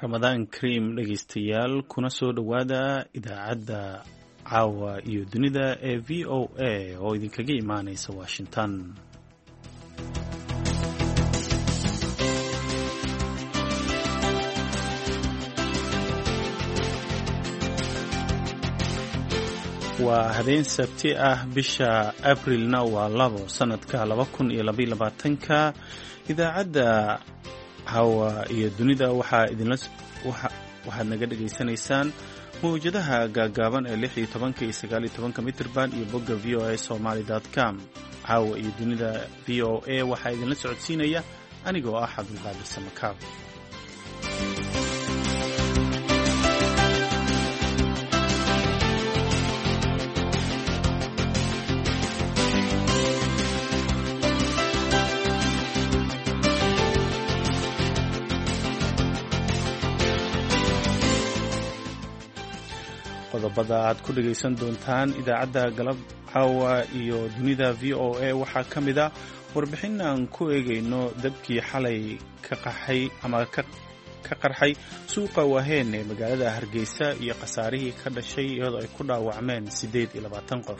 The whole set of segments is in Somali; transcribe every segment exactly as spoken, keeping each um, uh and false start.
ramadaan kariim dhegaystayaal kuna soo dhowaada idaacadda caawa iyo dunida ee v o a oo idinkaga imaanaysa washington. waa habeen sabti ah bisha abrilna waa labo sanadka laba kun iyo labaiyo labaatanka. idaacadda hawa iyo dunida waxaa idinla waxaad naga dhegaysanaysaan mawjadaha gaagaaban ee lix iyo tobanka iyo sagaal iyo tobanka mitirban iyo bogga v o a somaly dot com. caawa iyo dunida v o a waxaa idinla socodsiinaya anigoo ah cabdulqaadir samakaab. qodobada aad ku dhegaysan doontaan idaacadda galab caawa iyo dunida v o a waxaa ka mid a warbixin aan ku eegayno dabkii xalay ka qaxay ama ka qarxay suuqa waaheen ee magaalada hargeysa iyo khasaarihii ka dhashay iyadoo ay ku dhaawacmeen siddeed iyo labaatan qof.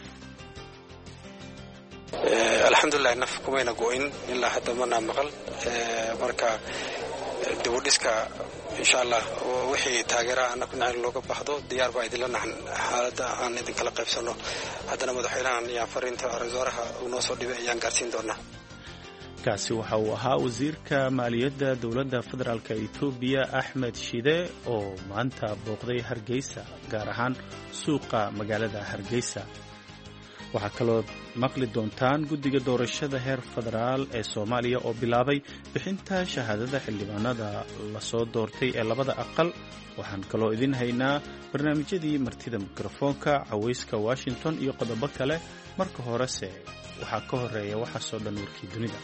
alxamdulilah naf kumayna go-in ilaa hadda mana maqal marka dibudhiska insha allah wixii taageera anaku nacayl looga baahdo diyaar baa idinla nahan xaaladda aan idinkala qaybsanno. haddana madaxweynahan iyo fariinta ra-iisul uu noo soo dhibay ayaan gaarsiin doonaa. kaasi waxa uu ahaa wasiirka maaliyadda dowladda federaalka etoobiya axmed shide oo maanta booqday hargeysa, gaar ahaan suuqa magaalada hargeysa. waxaa kaloo maqli doontaan guddiga doorashada heer federaal ee soomaaliya oo bilaabay bixinta shahaadada xildhibaanada lasoo doortay ee labada aqal. waxaan kaloo idin haynaa barnaamijyadii martida mikrofoonka, cawayska washington iyo qodobo kale. marka horese waxaa ka horeeya waxaasoo dhan warkii dunida.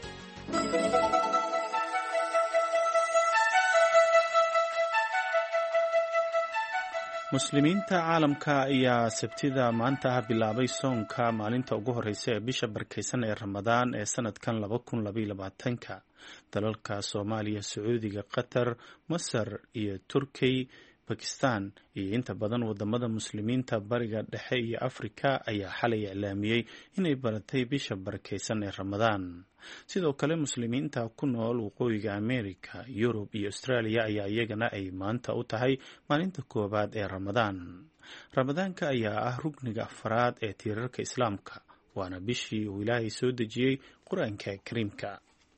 muslimiinta caalamka ayaa sabtida maanta bilaabay soonka maalinta ugu horeysa ee bisha barkaysan ee ramadaan ee sanadkan laba kun labaiyo labaatanka. dalalka soomaaliya, sacuudiga, qatar, masar iyo turkey, bakistan iyo inta badan wadamada muslimiinta bariga dhexe iyo afrika ayaa xalay iclaamiyey inay baratay bisha barakaysan ee ramadaan. sidoo kale muslimiinta ku nool waqooyiga america, yurub iyo australia ayaa iyagana ay maanta u tahay maalinta koowaad ee ramadaan. ramadaanka ayaa ah rugniga afraad ee tiirarka islaamka, waana bishii uu ilaahay soo dejiyey qur-aanka kariimka.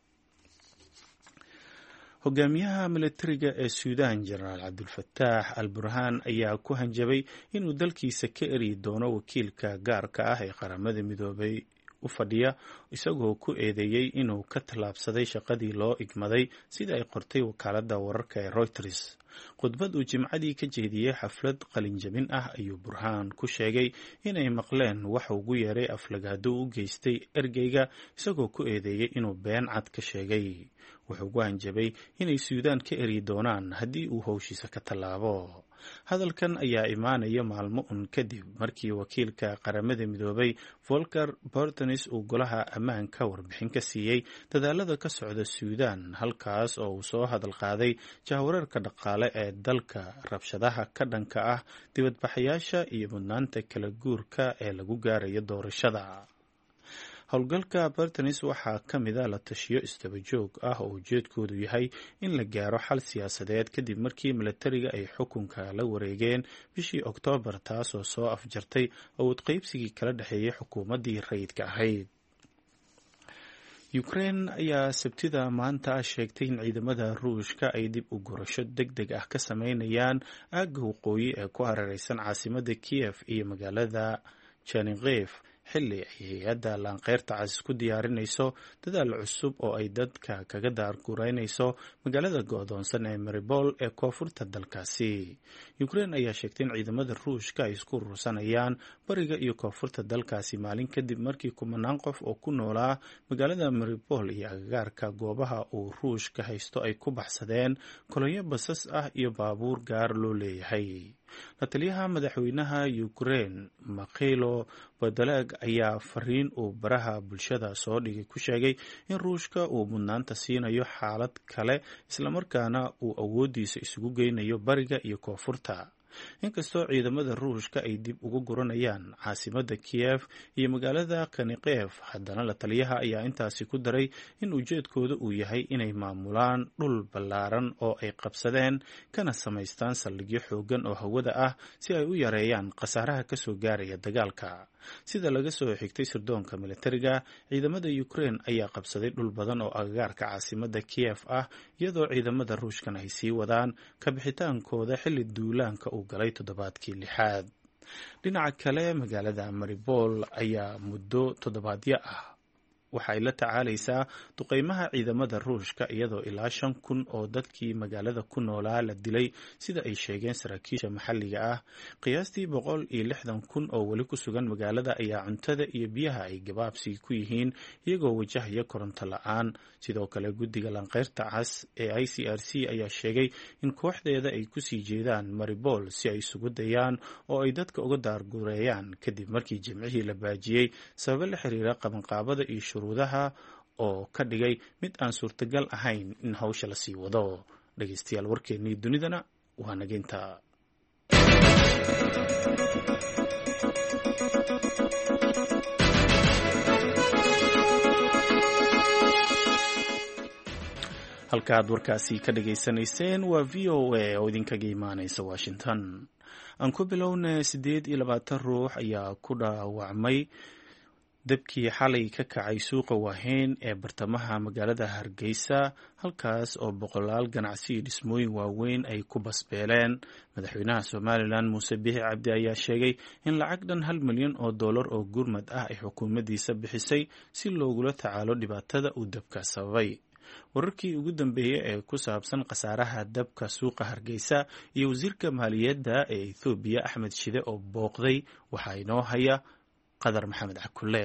hogaamiyaha milatariga ee suudaan jenaraal cabdulfataax al burhaan ayaa ku hanjabay inuu dalkiisa ka eryi doono wakiilka gaarka ah ee qaramada midoobay u fadhiya, isagoo ku eedeeyey inuu ka tallaabsaday shaqadii loo igmaday sida ay qortay wakaaladda wararka ee Reuters. khudbad uu jimcadii ka jeediyey xaflad qalinjabin ah ayuu burhaan ku sheegay inay maqleen waxa ugu yeeray aflagaado u geystay ergeyga, isagoo ku eedeeyey inuu been cad ka sheegay. wuxuu ugu hanjabay inay suudaan ka eryi doonaan haddii uu howshiisa ka tallaabo. hadalkan ayaa imaanaya maalmo un kadib markii wakiilka qaramada midoobay volker Perthes uu golaha ammaanka warbixin ka siiyey dadaalada ka socda suudaan, halkaas oo uu soo hadal qaaday jahwareerka dhaqaale ee dalka, rabshadaha ka dhanka ah dibadbaxayaasha iyo mudnaanta kala guurka ee lagu gaarayo doorashada. howlgalka Perthes waxaa ka mid a la tashiyo isdaba joog ah oo ujeedkoodu yahay in la gaaro xal siyaasadeed kadib markii milatariga ay xukunka la wareegeen bishii Oktoobar, taasoo soo afjartay awood qaybsigii kala dhexeeyay xukuumaddii rayidka ahayd. Ukraine ayaa sabtida maanta sheegtay in ciidamada Ruushka ay dib u gurasho degdeg ah ka sameynayaan aagga waqooyi ee ku hareeraysan caasimadda Kiev iyo magaalada Chernihiv, xilli ay hay-adda laanqeyrta cas ku diyaarinayso dadaal cusub oo ay dadka kaga daargureynayso magaalada go'doonsan ee Mariupol ee koonfurta dalkaasi. Ukraine ayaa sheegtay in ciidamada Ruushka ay isku urursanayaan bariga iyo koonfurta dalkaasi maalin kadib markii kumanaan qof oo ku noolaa magaalada Mariupol iyo agagaarka goobaha uu Ruushka haysto ay ku baxsadeen kolonyo basas ah iyo baabuur gaar loo leeyahay. la-taliyaha madaxweynaha Ukraine Mikhailo Podolyak ayaa fariin uu baraha bulshada soo dhigay ku sheegay in Ruushka uu mudnaanta siinayo xaalad kale islamarkaana uu awoodiisa isugu geynayo bariga iyo koonfurta. inkastoo ciidamada Ruushka ay dib ugu guranayaan caasimadda Kiev iyo magaalada Kharkiv, haddana la-taliyaha ayaa intaasi ku daray in ujeedkooda uu yahay inay maamulaan dhul ballaaran oo ay qabsadeen kana samaystaan saldhigyo xooggan oo hawada ah si ay u yareeyaan khasaaraha ka soo gaaraya dagaalka. sida laga soo xigtay sirdoonka militariga, ciidamada Ukraine ayaa qabsaday dhul badan oo agagaarka caasimadda Kiev ah, iyadoo ciidamada Ruushkana ay sii wadaan ka bixitaankooda xilli duulaanka uu galay toddobaadkii lixaad. dhinaca kale, magaalada Mariupol ayaa muddo toddobaadyo ah waxa ay la tacaalaysaa duqeymaha ciidamada Ruushka, iyadoo ilaa shan kun oo dadkii magaalada ku noolaa la dilay sida ay sheegeen saraakiisha maxalliga ah. qiyaastii boqol iyo lixdan kun oo weli ku sugan magaalada ayaa cuntada iyo biyaha ay gabaabsi ku yihiin, iyagoo wajahaya koronto la-aan. sidoo kale, guddiga lanqeyrta cas ee I C R C ayaa sheegay in kooxdeeda ay kusii jeedaan Mariupol si ay isugu dayaan oo ay dadka uga daargureeyaan kadib markii jimcihii la baajiyey sababo la xiriira qabanqaabada iyo shuruudaha oo ka dhigay mid aan suurtagal ahayn in hawsha la sii wado. dhegeystayaal, warkeennii dunidana waa nageynta. halkaaad warkaasi ka dhageysanayseen waa V O A oo idinkaga imaanaysa Washington. aan ku bilowna siddeed iyo labaatan ruux ayaa ku dhaawacmay dabkii xalay ka kacay suuqa Waheyn ee bartamaha magaalada Hargeysa, halkaas oo boqolaal ganacsi iyo dhismooyin waaweyn ay ku basbeeleen. madaxweynaha Somaliland Muuse Biixi Cabdi ayaa sheegay in lacag dhan hal milyan oo dollar oo gurmad ah ay xukuumaddiisa bixisay si loogula tacaalo dhibaatada uu dabka sababay. wararkii ugu dambeeyay ee ku saabsan khasaaraha dabka suuqa Hargeysa iyo wasiirka maaliyadda ee Ethiopia Axmed Shide oo booqday waxaa inoo haya qadar maxamed Cakulle.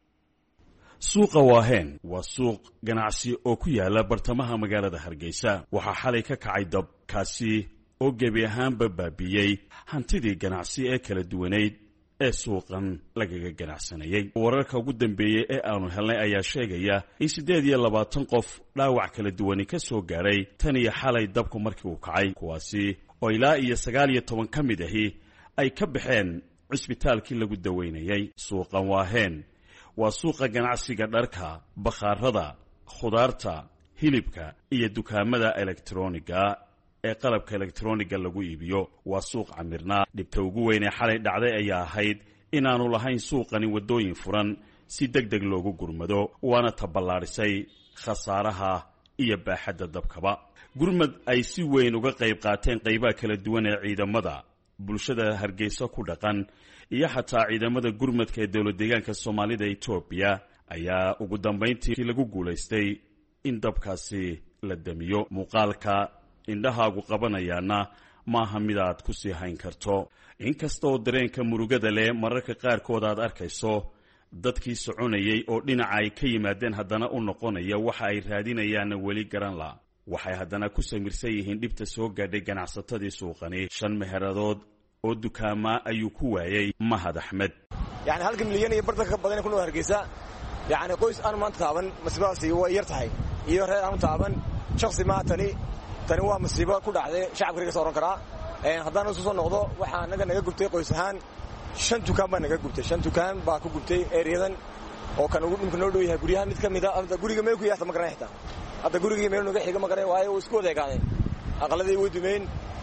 suuqa Waheyn waa suuq ganacsi oo ku yaala bartamaha magaalada Hargeysa. waxaa xalay ka kacay dab kaasi oo gebi ahaanba baabiyey hantidii ganacsi ee kala duwaneyd ee suuqan lagaga ganacsanayay. wararka ugu dambeeyay ee aanu helnay ayaa sheegaya in siddeed iyo labaatan qof dhaawac kala duwani ka soo gaaray tan iyo xalay dabku markii uu kacay, kuwaasi oo ilaa iyo sagaal iyo toban ka mid ahi ay ka baxeen cisbitaalkii lagu daweynayay. suuqan Waheyn waa suuqa ganacsiga dharka, bakhaarada, khudaarta, hilibka iyo dukaamada elektroniga ee qalabka elektroniga lagu iibiyo. waa suuq camirnaa. dhibta ugu weyn ee xalay dhacday ayaa ahayd inaanu lahayn suuqani waddooyin furan si deg deg loogu gurmado, waana taballaarisay khasaaraha iyo baaxadda dabkaba. gurmad ay si weyn uga qayb qaateen qaybaha kala duwan ee ciidamada, bulshada Hargeysa ku dhaqan iyo xataa ciidamada gurmadka ee dowlad deegaanka Soomaalida Ethiopia ayaa ugu dambeyntii lagu guulaystay in dabkaasi la damiyo. muuqaalka indhahaagu qabanayaana maaha mid aad ku sii hayn karto. inkastoo dareenka murugada leh mararka qaarkood aad arkayso dadkii soconayay oo dhinaca ay ka yimaadeen haddana u noqonaya waxa ay raadinayaanna weli garan la. waxay haddana ku samirsan yihiin dhibta soo gaadhay ganacsatadii suuqani. shan meheradood oo dukaama ayuu ku waayey Mahad Axmed. yani halka milyan iyo bartanka badan ku noo Hargeysa, yani qoys aan maanta taaban masiibaasi way yar tahay, iyo reer aan taaban shakhsi ma tani tani waa masiibo ku dhacday shacabka ka soo karaa. een haddana soo soo noqdo waxa naga naga gubtay qoys ahaan shan dukaan baa naga gubtay shan dukaan baa ku gubtay ereyadan oo kan ugu dhimka noo dhow yahay guryaha mid kamid ah. guriga meel ku yaasta ma garanay xitaa hadda guriga meel naga xiga ma garanay, waayo isku wadeegaaday aqaladii way dumeen.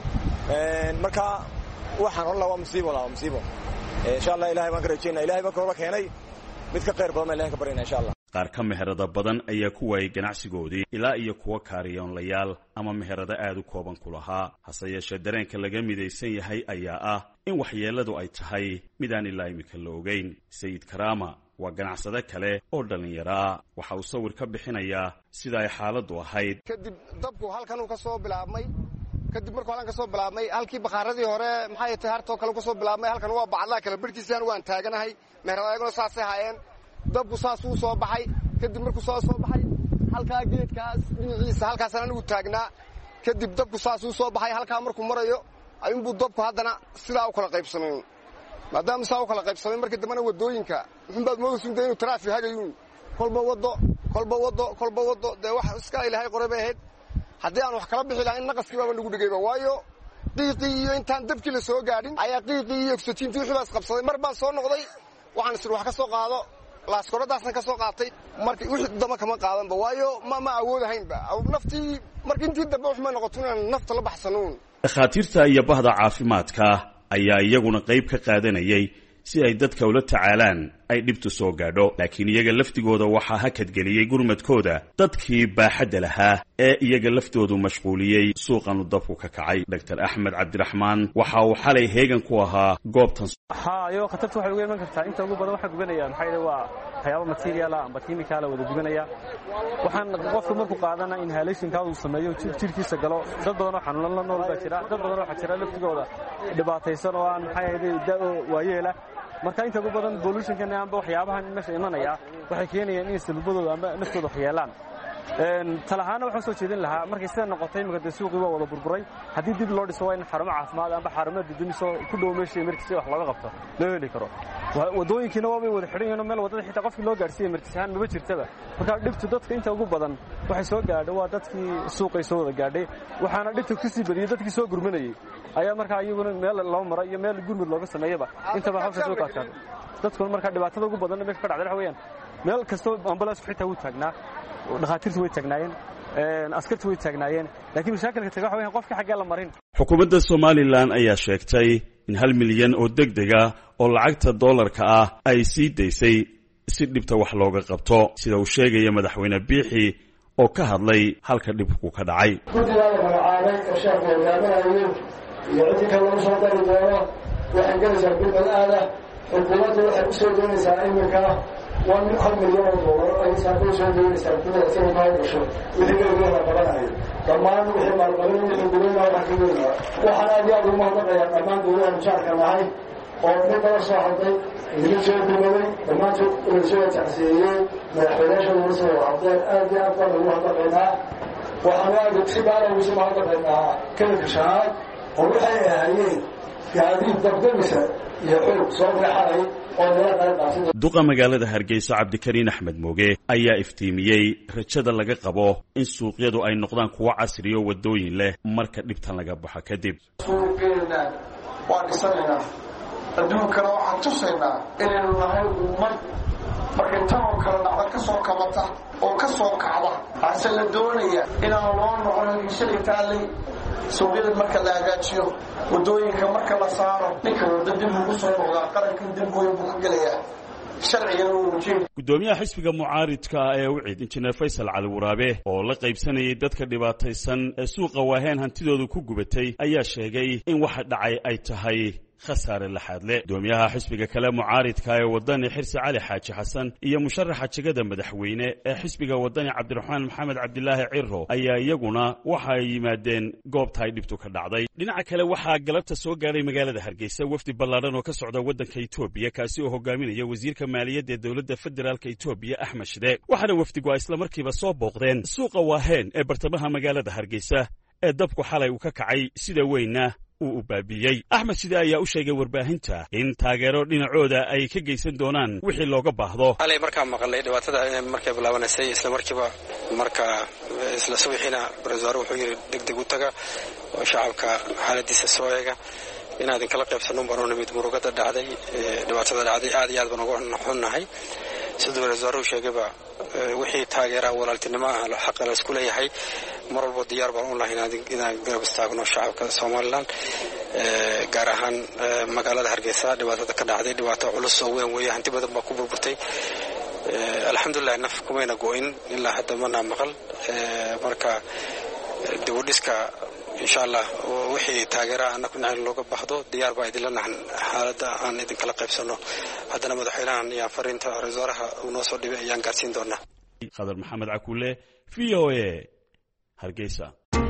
een marka waxaan Allah waa masiibo la masiibo. insha Allah Ilaahay baan ka rajeynaa, Ilaahay baa kooba keenay mid ka qeyr badan Ilaahay ka barinaa insha Allah. qaar ka meherada badan ayaa ku waayay ganacsigoodii, ilaa iyo kuwa kaariyoonlayaal ama meherada aad u kooban ku lahaa. hase yeeshee dareenka laga midaysan yahay ayaa ah in waxyeeladu ay tahay mid aan ilaa imika la ogeyn. Sayid Karaama waa ganacsade kale oo dhallinyaraa. waxa uu sawir ka bixinayaa sida ay xaaladdu ahayd. kadib dabku halkan uu ka soo bilaabmay kadib markuu halkan ka soo bilaabmay halkii bakaaradii hore maxay tahay hartoo kale ka soo bilaabmay. halkan waa bacadla kala barkiisaan waan taaganahay, meheradayguna saasay haayeen. dabku saas uu soo baxay. kadib markuu soo soo baxay halkaa geedkaas dhinaciisa halkaasaan anigu taagnaa. kadib dabku saas uu soo baxay halkaa markuu marayo ayuunbuu dabku haddana sidaa u kala qaybsamay maadaama sidaa u kala qaybsamay markii dambena waddooyinka wuxuunbaad moodaysuunta inuu taraafig hagayuun kolba waddo kolba waddo kolba waddo dee wax iska ilaahay qoray bay ahayd haddii aan wax kala bixi lahayn naqaskii baaba nagu dhegayba waayo qiiqii iyo intaan dabkii la soo gaadhin ayaa qiiqii iyo oksijiintii wixii baa isqabsaday mar baan soo noqday waxaan isir wax ka soo qaado laaskoraddaasna ka soo qaatay markii wixii dama kama qaadanba waayo ma ma awoodahaynba naftii markii intii dambe waxma noqoto inaan nafta la baxsanuun dhakhaatiirta iyo bahda caafimaadka ayaa iyaguna qayb ka qaadanayay si ay dadka ula tacaalaan ay dhibtu soo gaadho laakiin iyaga laftigooda waxaa hakadgeliyey gurmadkooda dadkii baaxadda lahaa ee iyaga laftoodu mashquuliyey suuqanu dabku ka kacay doctor axmed cabdiraxmaan waxa uu xalay heegan ku ahaa goobtan hayo khatartu waxay uga iman kartaa inta ugu badan waxa gubanaya maxay yahay waa waxyaabo material ah amba chemical wada gubanaya waxaan qofku markuu qaadana inhalation ka uu sameeyo jirkiisa galo dad badan oo xanuun la nool baa jira dad badan oo waxa jira laftigooda dhibaataysan oo aan maxay yahay daawo waayeela marka inta ugu badan pollution-kan amba waxyaabahan meesha imanaya waxay keenayaan in sababadooda amba naftooda waxyeelaan een talahaana waxa soo jeedin lahaa markay sida noqotay imika suuqii waa wada burburay haddii dib loo dhiso waa in xarumo caafimaad amba xarumo dadweyne ku dhow meesha markii wax laga qabto loo heli karo wadooyinkiina waa wada xidhan yihiin meel wadada xitaa qofkii loo gaarsiiyay markiisaan ma jirtaba marka dhibtu dadka inta ugu badan waxay soo gaadhay waa dadkii suuqay soo wada gaadhay waxaana dhibtu ku sii badiyay dadkii soo gurmanayay ayaa markaa iyaguna meel loo maray iyo meel gurmud looga sameeyaba intaba halka soo kaadkan dadkuna markaa dhibaatada ugu badan meesha ka dhacday waxa weeyaan meel kasta ambulance xitaa uu taagnaa dhakhaatiirtu way taagnaayeen askartu way taagnaayeen laakiin mashaakilka taga waxa weeyaan qofka xagga la marin xukuumadda Somaliland ayaa sheegtay in hal milyan oo degdega oo lacagta dollarka ah ay sii daysay si dhibta wax looga qabto sida uu sheegay madaxweyne Biixi oo ka hadlay halka dhibku ka dhacay guddiga magacaaday ee shaqo hogaaminayay iyo cidii kale oo soo dari doona waxay galaysaa bilbal aada xukuumaddu waxay u soo doonaysaa iminka one hal milyan oo dollar ay saakay soo doonaysaa gudaha sanadka gasho wixii galbeed la qabanayo dhammaan wixii maalgelin wixii gudana wax ka weynaa waxaan aad iyo aad ugu mahadnaqayaa dhammaan dowladaha jaarka nahay oo mid kala soo hadlay idin soo dumaday dhammaantood ula soo tacsiyeeyey madaxweynayaasha ula soo hadleen aad iyo aad baan ugu mahadnaqaynaa waxaan aad si baara ugu soo mahadnaqaynaa kalinka shanaad oo waxay ahaayeen gaadiid dabdamisa iyo xoog soo baxay duqa magaalada Hargeysa Cabdikariin Axmed Mooge ayaa iftiimiyey rajada laga qabo in suuqyadu ay noqdaan kuwa casri oo wadooyin leh marka dhibtan laga baxo kadib suuqeena waa dhisanaynaa adduunkana waxaan tusaynaa inaynu nahay ummad markay tan oo kale dhacda ka soo kabata oo ka soo kacda hase la doonaya inaan loo noqon shalay taalay suuqyada marka la hagaajiyo wadooyinka marka la saaro ninka wada dib ugu soo noqdaa qarankan dib weyn buu ka gelayaa sharcigan uu wajin gudoomiyaha xisbiga mucaaridka ee wicid injineer Faysal Cali Waraabe oo la qaybsanayay dadka dhibaataysan ee suuqa waaheen hantidoodu ku gubatay ayaa sheegay in waxa dhacay ay tahay khasaare la xadle gudoomiyaha xisbiga kale mucaaridka ee wadani Xirsi Cali Xaaji Xasan iyo musharaxa jagada madaxweyne ee xisbiga wadani Cabdiraxmaan Maxamed Cabdilaahi Cirro ayaa iyaguna waxa ay yimaadeen goobta ay dhibtu ka dhacday dhinaca kale waxa galabta soo gaaray magaalada Hargeysa wafdi ballaaran oo ka socda wadanka Itoobiya kaasi oo hogaaminaya wasiirka maaliyadda ee dawladda federaalka Itoobiya Axmed Shide waxaana wafdigu ay isla markiiba soo booqdeen suuqa waaheen ee bartamaha magaalada Hargeysa ee dabku xalay uu ka kacay sida weyna uu u baabiyey Axmed Shide ayaa u sheegay warbaahinta in taageero dhinacooda ay ka geysan doonaan wixii looga baahdo alay markaa maqalay dhibaatada markay bilaabanaysay isla markiiba marka isla subaxina barzaaro wuxuu yiri degdeg u taga oo shacabka xaaladiisa soo eega inaad kala qaybsano baroon mid murugada dhacday dhibaatada dhacday aad iyo aad baan ugu xunnahay sidoo barzaaro sheegayba wixii taageera walaaltinimo ah la xaq la isku leeyahay mar walba diyaar baan u lahayn inaan garab istaagno shacabka Soomaaliland gaar ahaan magaalada Hargeysa dhibaatada ka dhacday dhibaato culus oo weyn weeye hanti badan baa ku burburtay alxamdulillah naf kumayna gooyn ilaa hadda mana maqal marka dib u dhiska insha Allah wixii taageera aan ku nacay looga baxdo diyaar baa idin lanahan xaaladda aan idin kala qaybsano haddana madaxweynaha iyo fariinta wasaaraha uu noo soo dhibay ayaan gaarsiin doonaa Khadar Maxamed Cakuule V O A Hargeysa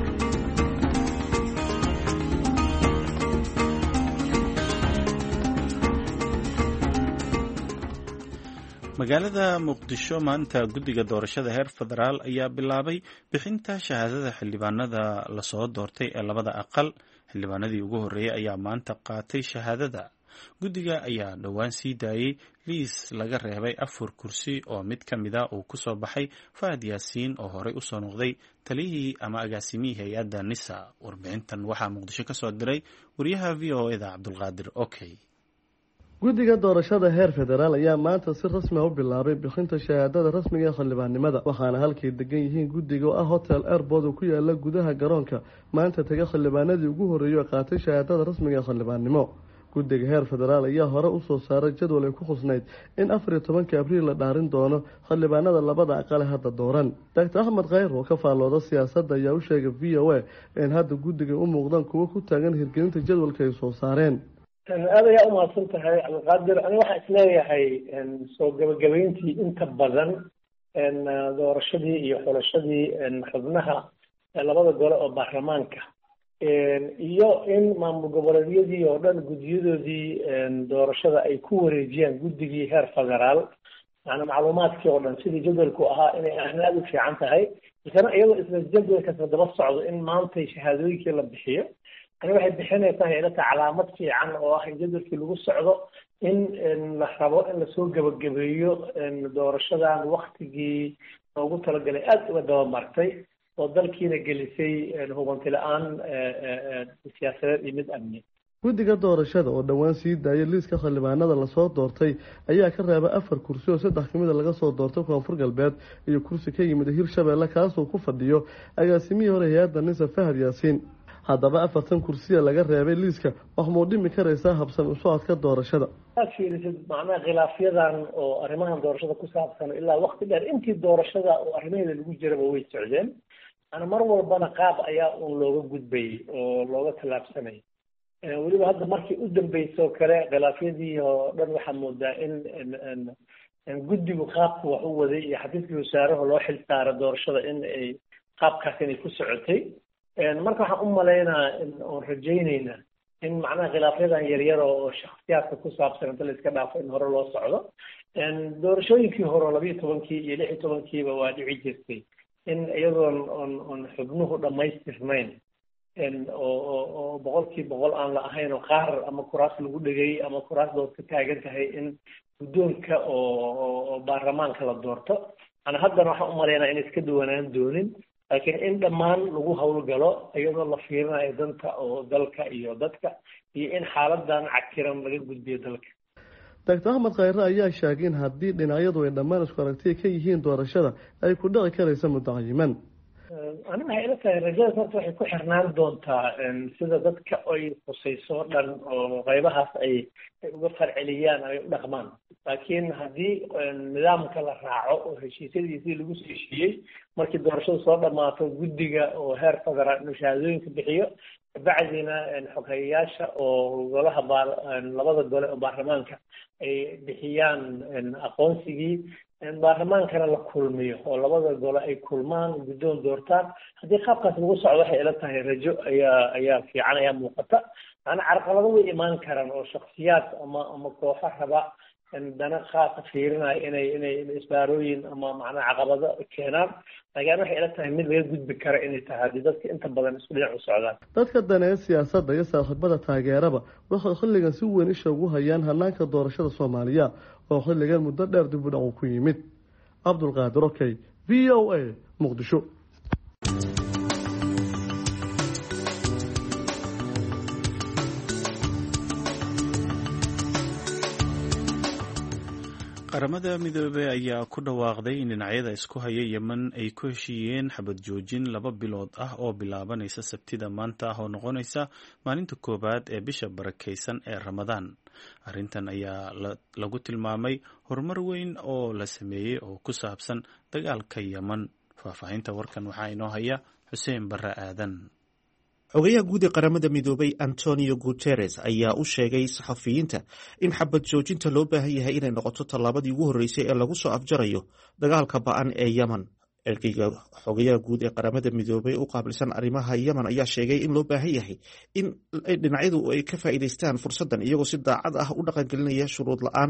magaalada Muqdisho maanta guddiga doorashada heer federaal ayaa bilaabay bixinta shahaadada xildhibaanada la soo doortay ee labada aqal xildhibaanadii ugu horreeyey ayaa maanta qaatay shahaadada. guddiga ayaa dhowaan sii daayey liis laga reebay afar kursi oo mid ka mida uu ku soo baxay Fahad Yaasiin oo horey u soo noqday taliyihii ama agaasimihii hay-adda nisa. warbixintan waxaa muqdisho ka soo diray wariyaha v o e da Cabdulqaadir Okey. guddiga doorashada heer federaal ayaa maanta si rasmi ah u bilaabay bixinta shahaadada rasmiga ee xildhibaannimada, waxaana halkay degan yihiin guddiga oo ah hotel airport oo ku yaala gudaha garoonka maanta taga xildhibaanadii ugu horreeyay oo qaatay shahaadada rasmiga ee xildhibaannimo. guddiga heer federaal ayaa hore u soo saaray jadwal ay ku khusnayd in afar iyo tobanka abriil la dhaarin doono xildhibaanada labada aqale hadda dooran. doctor axmed khayr oo ka faallooda siyaasadda ayaa u sheegay v o a in hadda guddiga u muuqdaan kuwo ku taagan hirgelinta jadwalka ay soo saareen. aad ayaa umahadsan tahay cabdiqaadir. ani waxaan isleeyahay soo gabagabayntii inta badan doorashadii iyo xulashadii xubnaha labada gole oo baarlamaanka iyo in maamul goboleedyadii oo dhan guddiyadoodii doorashada ay ku wareejiyaan guddigii heer federaal, macanaa macluumaadkii oo dhan sidii jadwalku ahaa inay ahna aada u fiican tahay. isana iyadoo isla jadwalkasa daba socdo in maantay shahaadooyinkii la bixiyo, ani waxay bixinaysaa ilata calaamad fiican oo ah in jadwalkii lagu socdo, in la rabo in lasoo gabagabeeyo doorashadan waktigii loogu talagalay aada uga dabamartay oo dalkiina gelisay hubanti la-aan siyaasadeed iyo mid amni. guddiga doorashada oo dhowaan sii daayay liiska xildhibaanada lasoo doortay ayaa ka reebay afar kursi oo saddex kamida laga soo doortay koonfur galbeed iyo kursi ka yimid hirshabeelle kaasoo ku fadhiyo agaasimihii hore hay-adda nisa Fahad Yaasiin. haddaba afartan kursiya laga reebay liiska wax muu dhimi karaysaa habsan u socodka doorashada. aad fiirisid macnaha khilaafyadan oo arrimahan doorashada ku saabsan ilaa waqti dheer intii doorashada oo arrimaheeda lagu jiraba way socdeen. ana mar walbana qaab ayaa uun looga gudbayay oo looga tallaabsanayay. weliba hadda markii u dambeysoo kale khilaafyadii oo dhan waxaa moodaa in guddigu qaabku wax u waday iyo xafiiskii wasaaraha loo xil saara doorashada in ay qaabkaas inay ku socotay. marka waxaan u malaynaa oon rajaynaynaa in macnaha khilaafyadan yaryar oo shakhsiyaadka ku saabsan inta la iska dhaafo in hore loo socdo. doorashooyinkii hore labiyo tobankii iyo lix iyo tobankiiba waa dhici jirtay in iyadoon on on xubnuhu dhammaystirnayn oo oo boqolkii boqol aan la ahayn oo qaar ama kuraas lagu dhegay ama kuraas dood ka taagan tahay in guddoonka oo baarlamaanka la doorto. ana haddana waxaan u malaynaa in iska duwanaan doonin, laakiin in dhammaan lagu howlgalo iyadoo la fiirinayo danta oo dalka iyo dadka iyo in xaaladan cakiran laga gudbiyo dalka. doctor axmed khayre ayaa sheegay in haddii dhinacyadu ay dhammaan isku aragtiya ka yihiin doorashada ay ku dhici karaysa mutacayiman. ani waxay ila tahay rajadaas horta waxay ku xirnaan doontaa sida dadka ay khusayso dhan oo qaybahaas ay uga farceliyaan ay u dhaqmaan. laakiin haddii nidaamka la raaco oo heshiisyadiisii lagu soo heshiiyey markii doorashadu soo dhammaato guddiga oo heer federaal inuu shahaadooyinka bixiyo, bacdina xoghayayaasha oo golaha labada gole oo baarlamaanka ay bixiyaan aqoonsigii, baarlamaankana la kulmiyo oo labada gole ay kulmaan guddoon doortaan. haddii qaabkaas lagu socdo waxay ila tahay rajo ayaa ayaa fiican ayaa muuqata. macnaa carqalado way imaan karaan oo shaksiyaad ama ama kooxo raba dana khaasa fiirinaya inay inay isbaarooyin ama macnaha caqabado keenaan, laakiin waxay ila tahay mid laga gudbi kara inay tahay haddii dadka inta badan isku dhinac u socdaan. dadka daneeya siyaasadda iyo saaxiibada taageeraba waxay xilligan si weyn isha ugu hayaan hanaanka doorashada Soomaaliya oo xilligan muddo dheer dib u dhac ku yimid. Cabdulqaadir Okey, V O A, Muqdisho. qaramada midoobey ayaa ku dhawaaqday in dhinacyada isku haya Yemen ay ku heshiiyeen xabad joojin laba bilood ah oo bilaabanaysa Sabtida maanta ah oo noqonaysa maalinta koowaad ee bisha barakeysan ee Ramadaan. arrintan ayaa lagu tilmaamay horumar weyn oo la sameeyey oo ku saabsan dagaalka Yemen. faahfaahinta warkan waxaa inoo haya Xuseen Barre Aadan. xogayaha guud ee qaramada midoobay Antonio Guterres ayaa u sheegay saxafiyiinta in xabad joojinta loo baahan yahay inay noqoto tallaabadii ugu horreysay ee lagu soo afjarayo dagaalka ba'an ee Yemen. ergeyga xogayaha guud ee qaramada midoobay u qaabilsan arrimaha Yemen ayaa sheegay in loo baahan yahay in dhinacyadu ay ka faa'iidaystaan fursaddan iyagoo si daacad ah u dhaqangelinaya shuruud la'aan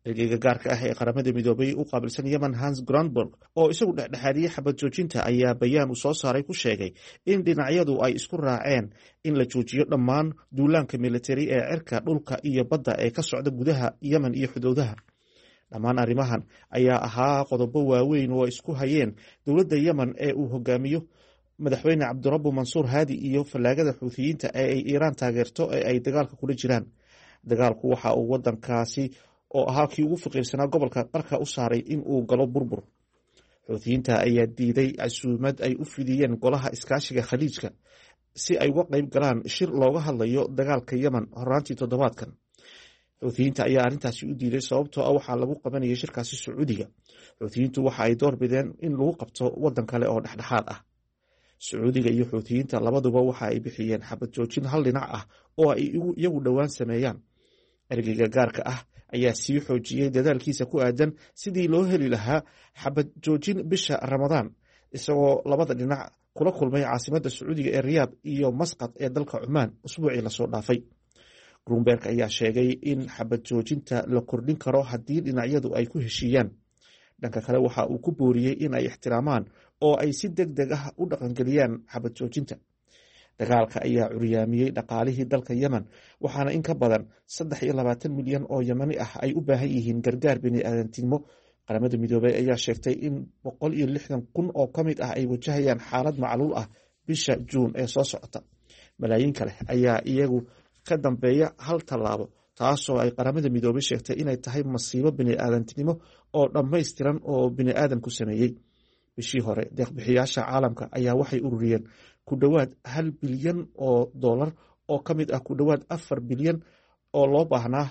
ergeyga gaarka ah ee qaramada midoobay u qaabilsan yemen hans grandberg oo isagu dhexdhexaadiyey xabad joojinta ayaa bayaan uu soo saaray ku sheegay in dhinacyadu ay isku raaceen in la joojiyo dhammaan duulaanka militari ee cirka dhulka iyo badda ee ka socda gudaha yemen iyo xuduudaha. dhammaan arrimahan ayaa ahaa qodobo waaweyn oo isku hayeen dowladda yemen ee uu hogaamiyo madaxweyne cabdirabbu mansuur haadi iyo fallaagada xuuthiyiinta ee ay iiraan taageerto ee ay dagaalka kula jiraan. dagaalku waxa uu wadankaasi oo ahaa kii ugu faqiirsanaa gobolka qarka u saaray in uu galo burbur. xuuthiyiinta ayaa diiday casuumad ay u fidiyeen golaha iskaashiga khaliijka si ay uga qayb galaan shir looga hadlayo dagaalka yemen horaantii toddobaadkan. xuuthiyiinta ayaa arrintaasi u diiday sababtoo ah waxaa lagu qabanayay shirkaasi sacuudiga. xuuthiyiintu waxa ay door bideen in lagu qabto wadan kale oo dhexdhexaad ah. sacuudiga iyo xuuthiyiinta labaduba waxa ay bixiyeen xabad joojin hal dhinac ah oo ay iyagu dhowaan sameeyaan. ergeyga gaarka ah ayaa sii xoojiyey dadaalkiisa ku aadan sidii loo heli lahaa xabad joojin bisha ramadaan, isagoo labada dhinac kula kulmay caasimadda sacuudiga ee riyaad iyo masqad ee dalka cumaan usbuucii lasoo dhaafay. grunberg ayaa sheegay in xabad joojinta la kordhin karo haddii dhinacyadu ay ku heshiiyaan. dhanka kale waxa uu ku booriyey in ay ixtiraamaan oo ay si deg deg ah u dhaqangeliyaan xabad joojinta. dagaalka ayaa curyaamiyey dhaqaalihii dalka yemen, waxaana in ka badan saddex iyo labaatan milyan oo yemani ah ay u baahan yihiin gargaar bini'aadantinimo. qaramada midoobey ayaa sheegtay in boqol iyo lixdan kun oo ka mid ah ay wajahayaan xaalad macluul ah bisha juun ee soo socota. malaayiin kale ayaa iyagu ka dambeeya hal tallaabo, taasoo ay qaramada midoobey sheegtay inay tahay masiibo bini'aadantinimo oo dhammaystiran oo bini'aadanku sameeyey. bishii hore deeqbixiyaasha caalamka ayaa waxay ururiyeen ku dhowaad hal bilyan oo dollar oo ka mid ah ku dhowaad afar bilyan oo loo baahnaa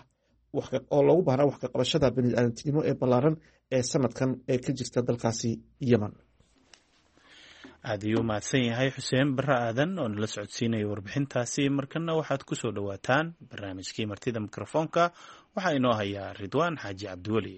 oo loogu baahnaa wax ka qabashada bini'aadantinimo ee ballaaran ee sanadkan ee ka jirta dalkaasi yemen. aad ayuu mahadsan yahay xuseen barre aadan oo nala socodsiinaya warbixintaasi. markana waxaad ku soo dhowaataan barnaamijkii martida mikrofoonka. waxaa inoo hayaa ridwaan xaaji cabdiweli.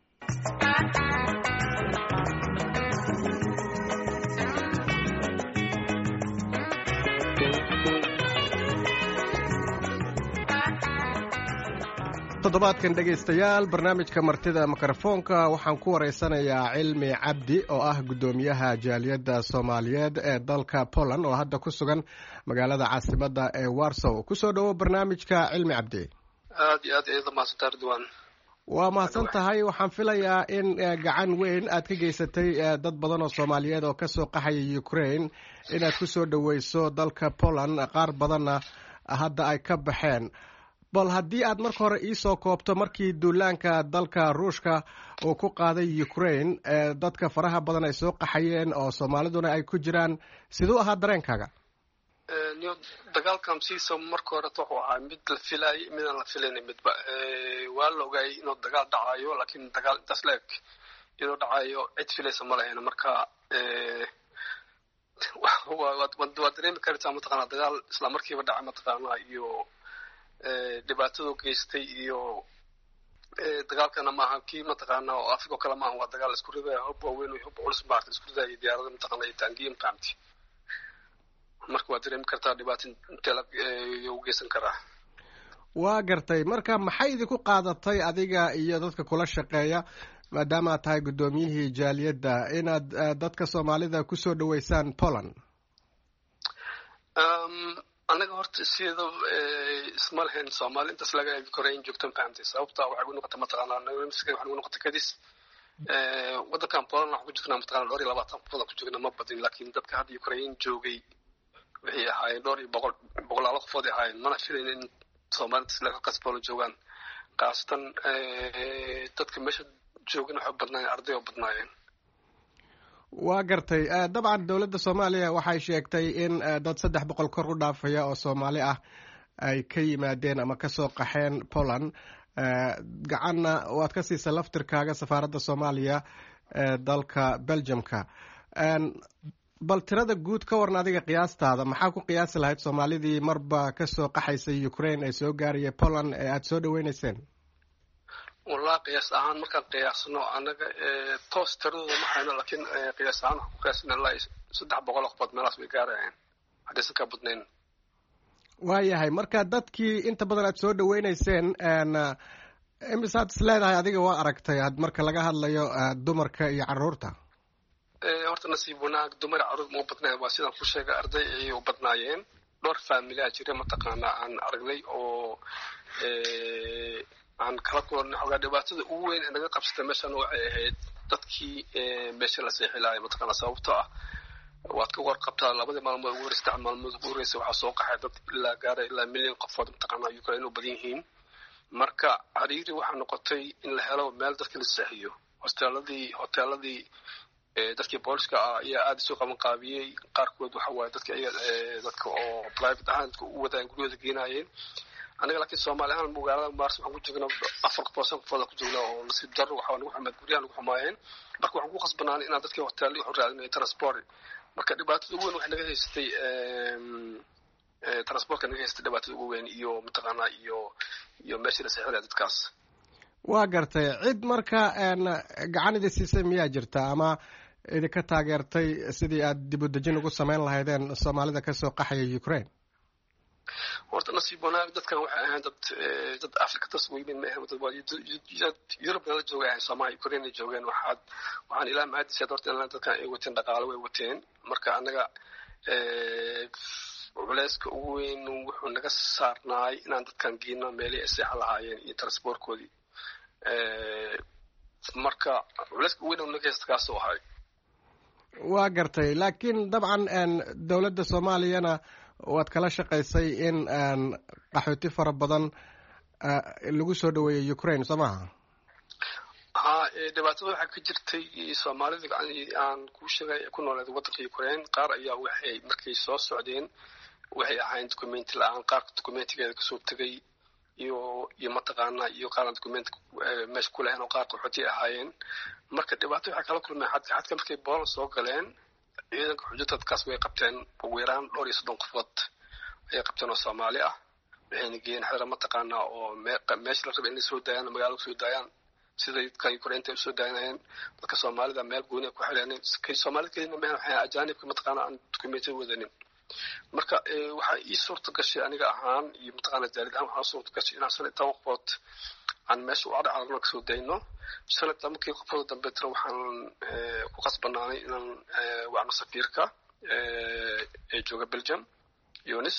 toddobaadkan dhegaystayaal barnaamijka martida mikrofoonka waxaan ku waraysanayaa cilmi cabdi oo ah guddoomiyaha jaaliyadda soomaaliyeed ee dalka Poland oo hadda ku sugan magaalada caasimadda ee Warsaw. kusoo dhawo barnaamijka cilmi cabdi. aad iyo aad ayada mahadsantahay Ridwaan. waa mahadsan tahay. waxaan filayaa in gacan weyn aad ka geysatay dad badan oo soomaaliyeed oo kasoo qaxaya Ukraine inaad kusoo dhaweyso dalka Poland, qaar badanna hadda ay ka baxeen. bal haddii aad marka hore iisoo koobto markii duulaanka dalka ruushka uu ku qaaday Ukraine ee dadka faraha badan ay soo qaxayeen oo soomaaliduna ay ku jiraan, siduu ahaa dareenkaaga? niyo dagaalkan siisa marka hore wuxuu ahaa mid la filayay midaan la filaynin midba. waa la ogaayay inuu dagaal dhacayo, laakiin dagaal intaas la eg inuu dhacayo cid filaysa ma lahayn. marka waa dareemi kartaa mataqaanaa dagaal isla markiiba dhacay mataqaanaa iyo dhibaatadu geystay iyo dagaalkana maaha kii mataqaana oo afrika oo kale maaha. waa dagaal isku ridaya hub waaweyn iyo hub culus maarta isku ridaya diyaarada mataqaana iyo taangiyin fahamti. marka waa dareemi kartaa dhibaato intee la u geysan karaa. waa gartay. marka maxay idinku qaadatay adiga iyo dadka kula shaqeeya maadaama aad tahay guddoomiyihii jaaliyadda inaad dadka soomaalida kusoo dhaweysaan Poland? anaga horta sida isma lahayn Soomaali intaas laga eegi karo in joogto fahamtay. sababta waxay ugu noqotay mataqaanaa anaga miskiin waxay ugu noqotay kadis wadankan Poland waxaan ku jirnaa mataqaanaa dhowr iyo labaatan qof ku jirnaa ma badin, laakiin dadka hadda Ukraine joogay wixii ahaayeen dhowr iyo boqol boqolaal qofood ahaayeen. mana filayn in Soomaali intaas laga qasbo la joogaan, qaasatan dadka meesha joogana waxay badnaayeen arday oo badnaayeen. waa gartay. dabcan dowladda Soomaaliya waxay sheegtay in dad saddex boqol kor u dhaafaya oo Soomaali ah ay ka yimaadeen ama kasoo qaxeen Poland. gacanna waad ka siisa laftirkaaga safaaradda Soomaaliya ee dalka Belgiumka. bal tirada guud ka waran adiga qiyaastaada, maxaa ku qiyaasi lahayd Soomaalidii marba kasoo qaxaysay Ukraine ee soo gaaraya Poland ee aad soo dhaweynayseen? والله قياس أهان مركان قياس نوع أنا توس تردو ما حنا لكن قياس أهان قياس إن الله صدق بقول أخبط ملاس بيجارين هذا سكاب بدنين. waayahay marka dadkii inta badan aad soo dhaweynayseen imisaad is leedahay adiga waa aragtay had marka laga hadlayo dumarka iyo carruurta horta nasiib wanaag dumar carruur ma u badnaan waa sidaan ku sheegay arday ayay u badnaayeen dhowr faamili a jira mataqaanaa aan aragnay oo aan kala kulannay xoogaa dhibaatada ugu weyn ee naga qabsatay meeshan waxay ahayd dadkii meesha la seexi lahay mataqaanaa sababto ah waad ka warqabtaa labadii maalmood ugu horeysa saddex maalmood ugu horeysa waxaa soo qaxay dad ilaa gaara ilaa milyan qofood mataqaanaa Ukraine u badan yihiin marka cariiri waxaa noqotay in la helo meel dadka la seexiyo hosteeladii hoteeladii dadkii booliska ah ayaa aad isu qaban qaabiyey qaarkood waxa waaye dadka dadka oo private ahaan u wadaan guryahooda geenayeen anaga laakiin Soomaali ahaan magaalada Mars waxaan ku joognaa afar boqol qofood ku joognaa oo nasiib darro waxa nagu xamad guryaha nagu xumaayeen marka waxaan ku qasbanaanay inaan dadkii hoteelada u raadinay transport marka dhibaatada ugu weyn waxay naga haystay transportka naga haystay dhibaatada ugu weyn iyo mataqaanaa iyo iyo meesha la seexday dadkaas waa gartay cid marka gacan idin siisay miyaa jirta ama idinka taageertay sidii aad dib u dejin ugu samayn lahaydeen Soomaalida ka soo qaxaya Ukraine horta nasiib wanaag dadkan waxay ahayn dad dad Afrika taswiimin ma ahayn dad waa Europe la joogay Soomaaliya Ukraine joogeen waxaad waxaan ilaa mahadisay horta in dadkan ay wateen dhaqaale way wateen marka anaga culayska ugu weyn wuxuu naga saarnaay inaan dadkan geeno meelihii ay seexan lahaayeen iyo transportkoodii marka culayska ugu weyn naga haysta kaasoo ahay waa gartay laakiin dabcan dowladda Soomaaliyana waad kala shaqaysay in qaxooti fara badan lagu soo dhaweeyo Ukraine Soomaha ha dhibaatada waxa ka jirtay Soomaalida aan ku sheegay ku nooled waddanka Ukraine qaar ayaa waxay markay soo socdeen waxay ahayn document la'aan qaar documentigeeda ka soo tagay iyo iyo mataqaanaa iyo qaar document meesha ku leeyahay qaar qaxooti ahaayeen marka dhibaatada waxa kala kulmay xadka xadka markay Poland soo galeen ciidanka xuduudadkaas way qabteen ugu yaraan dhowr iyo soddon qofood ayay qabteen oo Soomaali ah waxayna geeyeen xadra mataqaanaa oo meesha la rabay inay soo daayaan magaalada soo daayaan sida dadka Ukraine ay soo daayeen dadka Soomaalida meel gooni ku xireen kay Soomaalida keenay ma waxay ajaanibka mataqaanaa aan documented wadanin marka waxa ii suurta gashay aniga ahaan iyo mataqaanaa jaalid ahaan waxa suurta gashay inaan sanad toban qofood aan meesha u aragno ka soo dayno sanad markii qofood dambe tiro waxaan ku qasbanaanay inaan wacno safiirka ee jooga Belgium Yonis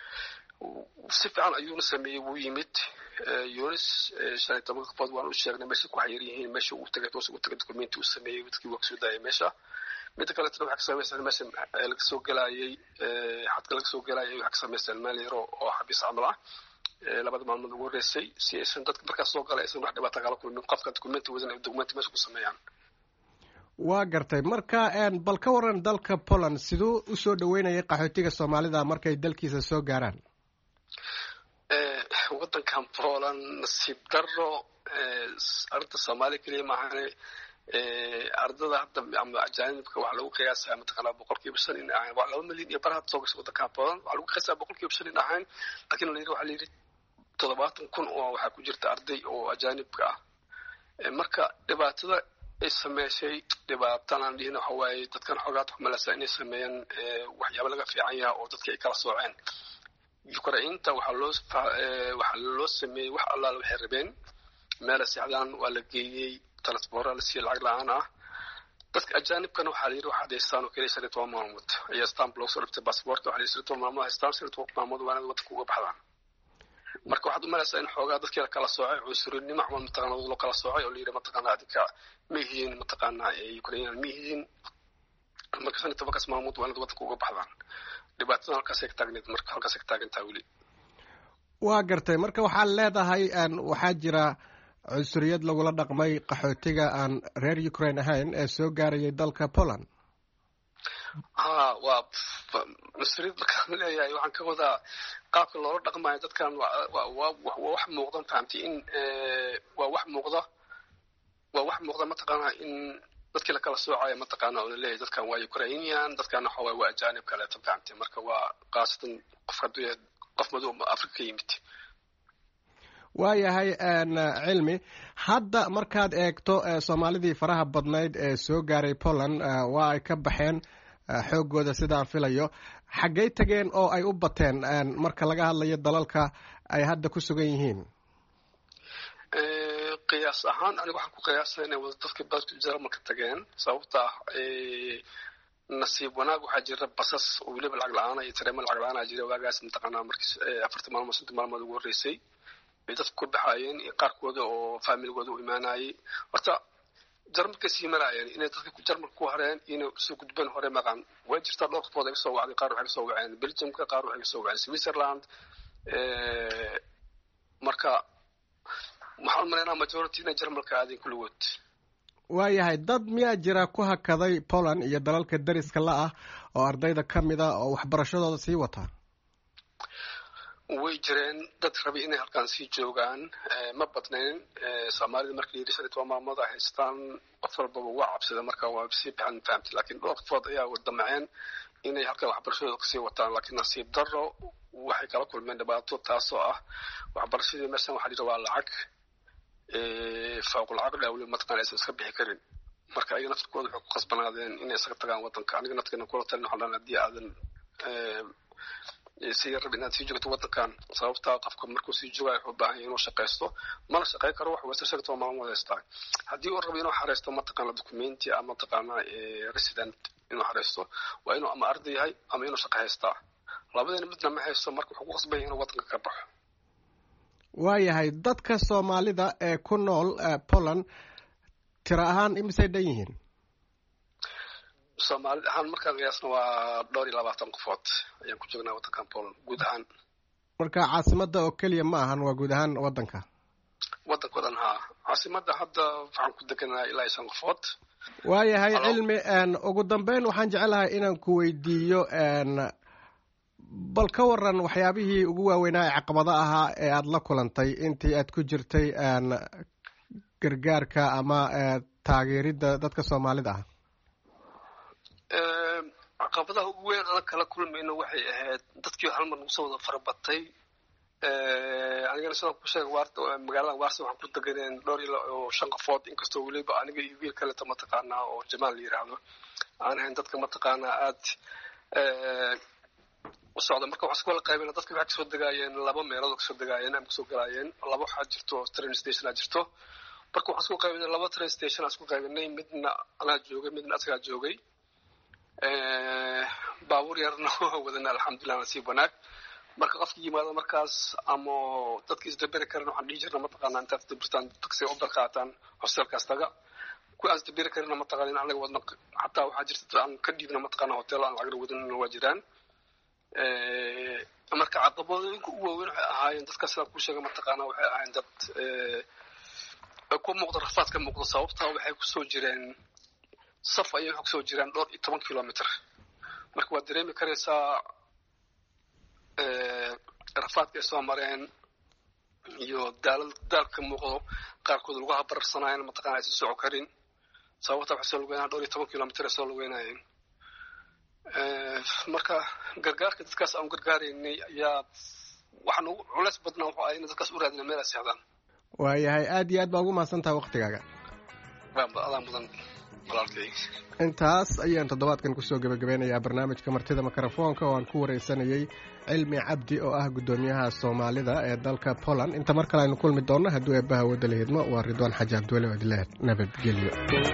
si fiican ayuu sameeyay wuu yimid Yonis sanad toban qofood waan u sheegnay meesha ku xayir yihiin meesha uu tagay toos u tagay document uu sameeyay dadkii waa soo daayay meesha mid kale tan waxa ka sameeyay meesha laga soo galayay xadka laga soo galayay waxa ka sameeyay Maaliro oo xabiis camal ah labada maalmood ugu horeysay si aysan dadka markaas soo galay aysan wax dhibaato kala kulmin qofka document wadan ay document meesha ku sameeyaan waa gartay marka bal ka waran dalka Poland sidoo u soo dhaweynayay qaxootiga Soomaalida markay dalkiisa soo gaaraan ee wadankan Poland nasiib darro arda Soomaali kaliya ma ahan ee ardada hadda ama ajaanibka waxa lagu qiyaasaa mataqaanaa boqolkiiba shan in ah wax laba milyan iyo baraha soo gashay wadanka Poland waxa lagu qiyaasaa boqolkiiba shan in ahayn laakiin la yiraahdo waxa la yiraahdo toddobaatan kun oo waxa ku jirta arday oo ajaanibka ah marka dhibaatada ay sameysay dhibaatadan dhina waxa waaye dadkan xogaad xumalasa inay sameeyaan waxyaabo laga fiican yahay oo dadka ay kala sooceen Ukraine-ta waxa loo waxa loo sameeyay wax allaah waxay rabeen meel saxdan waa la geeyay transport la si lacag la'aan ah dadka ajaanibkana waxa la yiri waxa deystaan oo kale shan iyo toban maalmood ayaa stamp loo soo rabtay passport waxa la yiri toban maalmood stamp shan iyo toban maalmood waana wadka uga baxdaan marka waxaad u malaysaa in xoogaa dadka kala soocay cunsurinimo ama mataqaanaa loo kala soocay oo la yiri mataqaanaa adika mihiin mataqaanaa ee Ukraine mihiin marka shan iyo toban kaas maalmood waana wadka uga baxdaan dhibaatada halkaas ay taagneed marka halkaas ay taagantaa wali waa gartay marka waxaa leedahay waxaa jira cunsuriyad lagula dhaqmay qaxootiga aan reer Ukraine ahayn ee soo gaarayay dalka Poland ha waa cunsuriyad marka leeyahay waxaan ka wadaa qaabka loola dhaqmayo dadkan waa waa wax muuqdan fahamtay in waa wax muuqda waa wax muuqda mataqaanaa in dadkii la kala soocayo mataqaanaa oo leeyahay dadkan waa Ukrainian dadkan waxa waa ajaanib kale fahamtay marka waa qaasatan qof haduu qof madow Afrika yimid waayahay cilmi hadda markaad eegto Soomaalidii faraha badnayd ee soo gaaray Poland waa ay ka baxeen xoogooda sidaan filayo xaggay tageen oo ay u bateen marka laga hadlayo dalalka ay hadda ku sugan yihiin qiyaas ahaan aniga waxaan ku qiyaasay inay wada dadka baska jarmalka tageen sababta ah nasiib wanaag waxaa jira basas oo weliba lacag la-aan iyo tareemo lacag la-aan jira waagaas mataqaanaa markii afartii maalmood sodon maalmood ugu horreysay ay dadku ku baxaayeen qaarkooda oo familigooda u imaanayay horta jarmalka sii maraayeen inay dadka jarmalka ku hareen inay soo gudbeen hore maqan way jirtaa dhowr qofood ay soo wacday qaar waxay soo waceen Belgiumka qaar waxay soo waceen Switzerland ee marka waxaan maleynaa majority inay jarmalka aadeen kulligood waayahay dad miyaa jira ku hakaday Poland iyo dalalka dariska la ah oo ardayda ka mid ah oo waxbarashadooda sii wata way jireen dad rabi inay halkaan sii joogaan ma badnayn Soomaalida markii la yiri waa maamada haystaan qof walba waa cabsada marka waa si bixin fahamti laakiin dhowr qofood ayaa wadamaceen inay halkaan waxbarashadooda ka sii wataan laakiin nasiib darro waxay kala kulmeen dhibaato taasoo ah waxbarashadii meeshan waxa jira waa lacag ee fawqul aqli awli matqan aysan iska bixi karin marka ay naftkooda waxay ku qasbanaadeen inay iska tagaan wadanka aniga naftkana kula talin waxaan hadii aadan ee si rabin inaad sii joogto wadankan sababta qofka markuu sii joogayo wuxuu baahan yahay inuu shaqeysto mana shaqeyn karo wax wasa shaqto ma wadaysta hadii uu rabo inuu xareysto matqan documenti ama taqaana ee resident inuu xareysto waa inuu ama arday yahay ama inuu shaqeysto labadeen midna ma haysto marka wuxuu ku qasbay inuu wadanka ka baxo waayahay dadka Soomaalida ee ku nool Poland tira ahaan imisay dhan yihiin Soomaalida ahaan markaan qiyaasno waa dhowr iyo labaatan qofood ayaan ku joognaa wadankan Poland guud ahaan marka caasimada oo kaliya ma ahan waa guud ahaan wadanka wadanka wadan ha caasimada hadda waxaan ku deganaa ilaa shan qofood waayahay cilmi aan ugu dambeyn waxaan jecelahay inaan ku weydiiyo aan bal ka waran waxyaabihii ugu waaweynaa ee caqabada ahaa ee aad la kulantay intii aad ku jirtay aan gargaarka ama taageerida dadka Soomaalida ah ee caqabadaha ugu weyn aan kala kulmayno waxay ahayd dadkii hal mar soo wada farabatay ee aniga sidoo ku sheegay waarta magaalada Warsaw waxaan ku deganeen dhowr iyo shan qofood inkastoo waliba aniga iyo wiil kale ta mataqaana oo Jamaal yiraahdo aan ahayn dadka mataqaana aad ee وصعد marka wax iskool qaybina dadka waxa soo dagaayeen laba meelood oo soo dagaayeen ama soo galaayeen laba waxa jirto train station ah jirto marka wax soo qaybina laba train station isku qaybinay midna ana joogay midna asaga joogay ee baabuur yarna wadana alxamdulillah nasiib wanaag marka qofkii yimaado markaas ama dadkii isdabari karaan waxaan dhigi jirnaa mataqaana inta dabirtaan taxi oo barqaataan hostelkaas taga ku as dabiri karana mataqaana anaga wadna hatta waxa jirta aan ka dhiibna mataqaana hotel aan lacag wadana waa jiraan ee marka caqabadooyinka ugu waaweyn waxay ahaayeen dadka sida ku sheegay mataqaana waxay ahaayeen dad ee ku muuqda rafaadka muuqda sababta waxay ku soo jireen saf ayay ku soo jireen dhowr iyo toban kiiloomitir marka waa dareemi karaysaa ee rafaadka soo mareen iyo daalal daalka muuqdo qaarkood lagu habarsanayeen mataqaana ay soo karin sababta waxa soo lugeynaa dhowr iyo toban kiiloomitir soo lugeynayeen marka gargaarka dadkaas aan gargaareynay ayaa waxaan ugu culays badnaa waxa ay dadkaas u raadinay meel ay seexdaan waayahay aad iyo aad baa ugu mahadsantahay waqtigaaga waa mudan walaalkay intaas ayaan toddobaadkan kusoo gabagabeynayaa barnaamijka martida mikrofoonka oo aan ku wareysanayay cilmi cabdi oo ah gudoomiyaha Soomaalida ee dalka Poland inta mar kale aynu kulmi doonno haddii eebaha wada la hidmo waa Ridwaan Xaji Abdulle oo idin nabadgelyo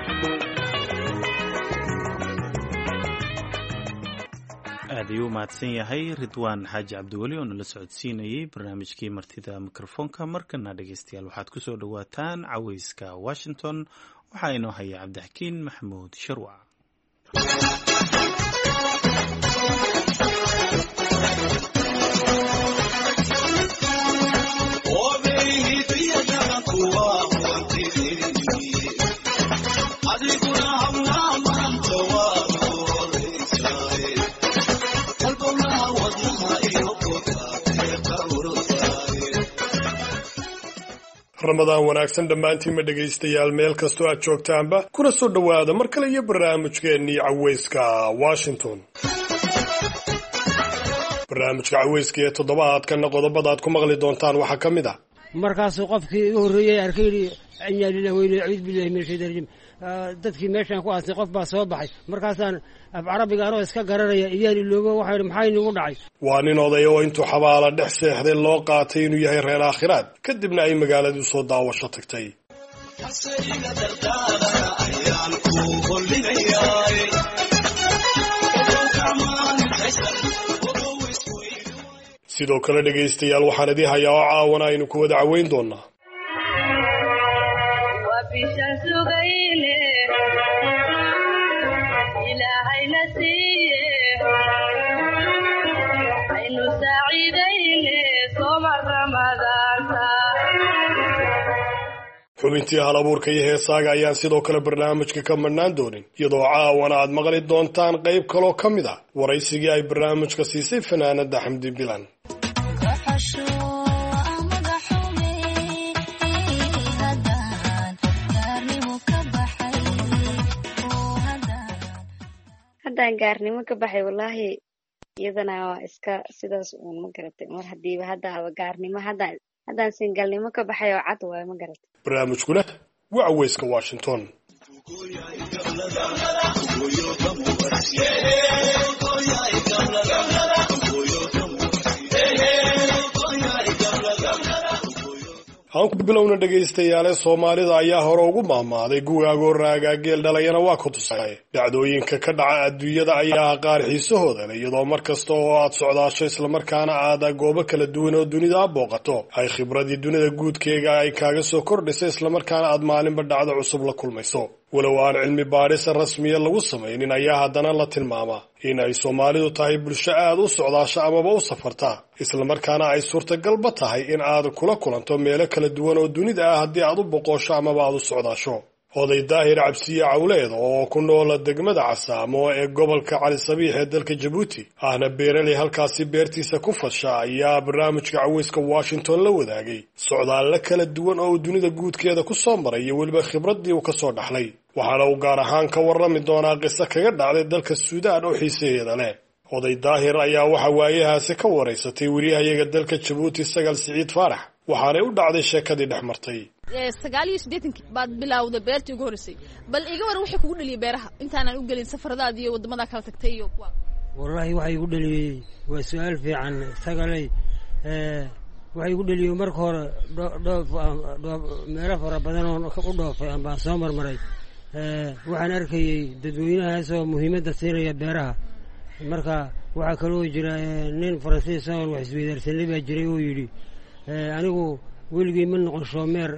aad ayuu mahadsan yahay Ridwaan Xaaji Cabdiweli oo nala socodsiinayay barnaamijkii martida mikrofoonka markana dhageystayaal waxaad ku soo dhawaataan caweyska Washington waxaa inoo haya Cabdixkiin Maxamuud Sharwac ramadaan wanaagsan dhammaantiinma dhegaystayaal meel kastoo aad joogtaanba kuna soo dhowaada mar kale iyo barnaamijkeennii caweyska Washington barnaamijka caweyska ee toddobaadkana qodobada aad ku maqli doontaan waxaa ka mid ah markaasuu qofkii igu horreeyey arkay inaa lillahi wa inaa acuudu billahi min shaytaani rajiim dadkii meeshaan ku aasay qof baa soo baxay markaasaan af carabiga anoo iska garanaya iyaan iloobo waxaa yidhi maxaa inagu dhacay waa nin oday oo intuu xabaala dhex seexday loo qaatay inuu yahay reer aakhiraad kadibna ay magaaladii soo daawasho tagtay sidoo kale dhegaystayaal waxaan idin hayaa oo caawana aynu ku wada caweyn doonaa xubintii hal abuurka iyo heesaaga ayaan sidoo kale barnaamijka ka madhnaan doonin iyadoo caawana aad maqli doontaan qayb kaloo ka mid ah waraysigii ay barnaamijka siisay fanaanada xamdi bilan haddaan gaarnimo ka baxay wallaahi iyadana waa iska sidaas uun ma garatay mar hadiiba haddaaba gaarnimo haddaan haddaan singalnimo ka baxay oo cad waayo ma garatay barnaamijkuna waa caweyska washington aan ku bilowna dhegaystayaale soomaalida ayaa hore ugu maahmaaday gugaagoo raagaageel dhalayana waa ku tusay dhacdooyinka ka dhaca adduunyada ayaa qaar xiisahooda leh iyadoo mar kasta oo aad socdaasho islamarkaana aad goobo kala duwan oo dunida booqato ay khibradii dunida guudkeega ay kaaga soo kordhisa islamarkaana aad maalinba dhacdo cusub la kulmayso walow aan cilmi baadhisa rasmiya lagu samaynin ayaa haddana la tilmaamaa in ay soomaalidu tahay bulsho aad u socdaasho amaba u safarta islamarkaana ay suurtagalba tahay in aad kula kulanto meelo kala duwan oo dunida ah haddii aad u boqosho amaba aad u socdaasho oday daahir cabsiye cawleed oo ku noola degmada casaamo ee gobolka cali sabiix ee dalka jabuuti ahna beeraley halkaasi beertiisa ku fasha ayaa barnaamijka caweyska washington la wadaagay socdaalle kala duwan oo uu dunida guudkeeda ku soo maray iyo weliba khibraddii uu ka soo dhaxlay waxaana uu gaar ahaan ka warrami doonaa qiso kaga dhacday dalka suudaan oo xiisaheeda leh oday daahir ayaa waxa waayahaasi ka waraysatay weriyahayaga dalka jabuuti sagal siciid faarax waxaanay u dhacday sheekadii dhex martay sagaal iyo siddeetankii baad bilowday beertii ugu horreysay bal iga waran waxay kugu dhaliyay beeraha intaanan u gelin safaradaada iyo waddamadaa kala tagtay iyo kuwa wallaahi waxay igu dhaliyey waa su-aal fiican sagalay waxay igu dhaliyey marka hore dhoof meelo fara badan oo u dhoofay ambaan soo marmaray waxaan arkayey dadweynahaas oo muhiimadda siinaya beeraha marka waxaa kaloo jira nin faransiis oo wax isweydaarsanay baa jiray oo yidhi anigu weligey ma noqon shoomeer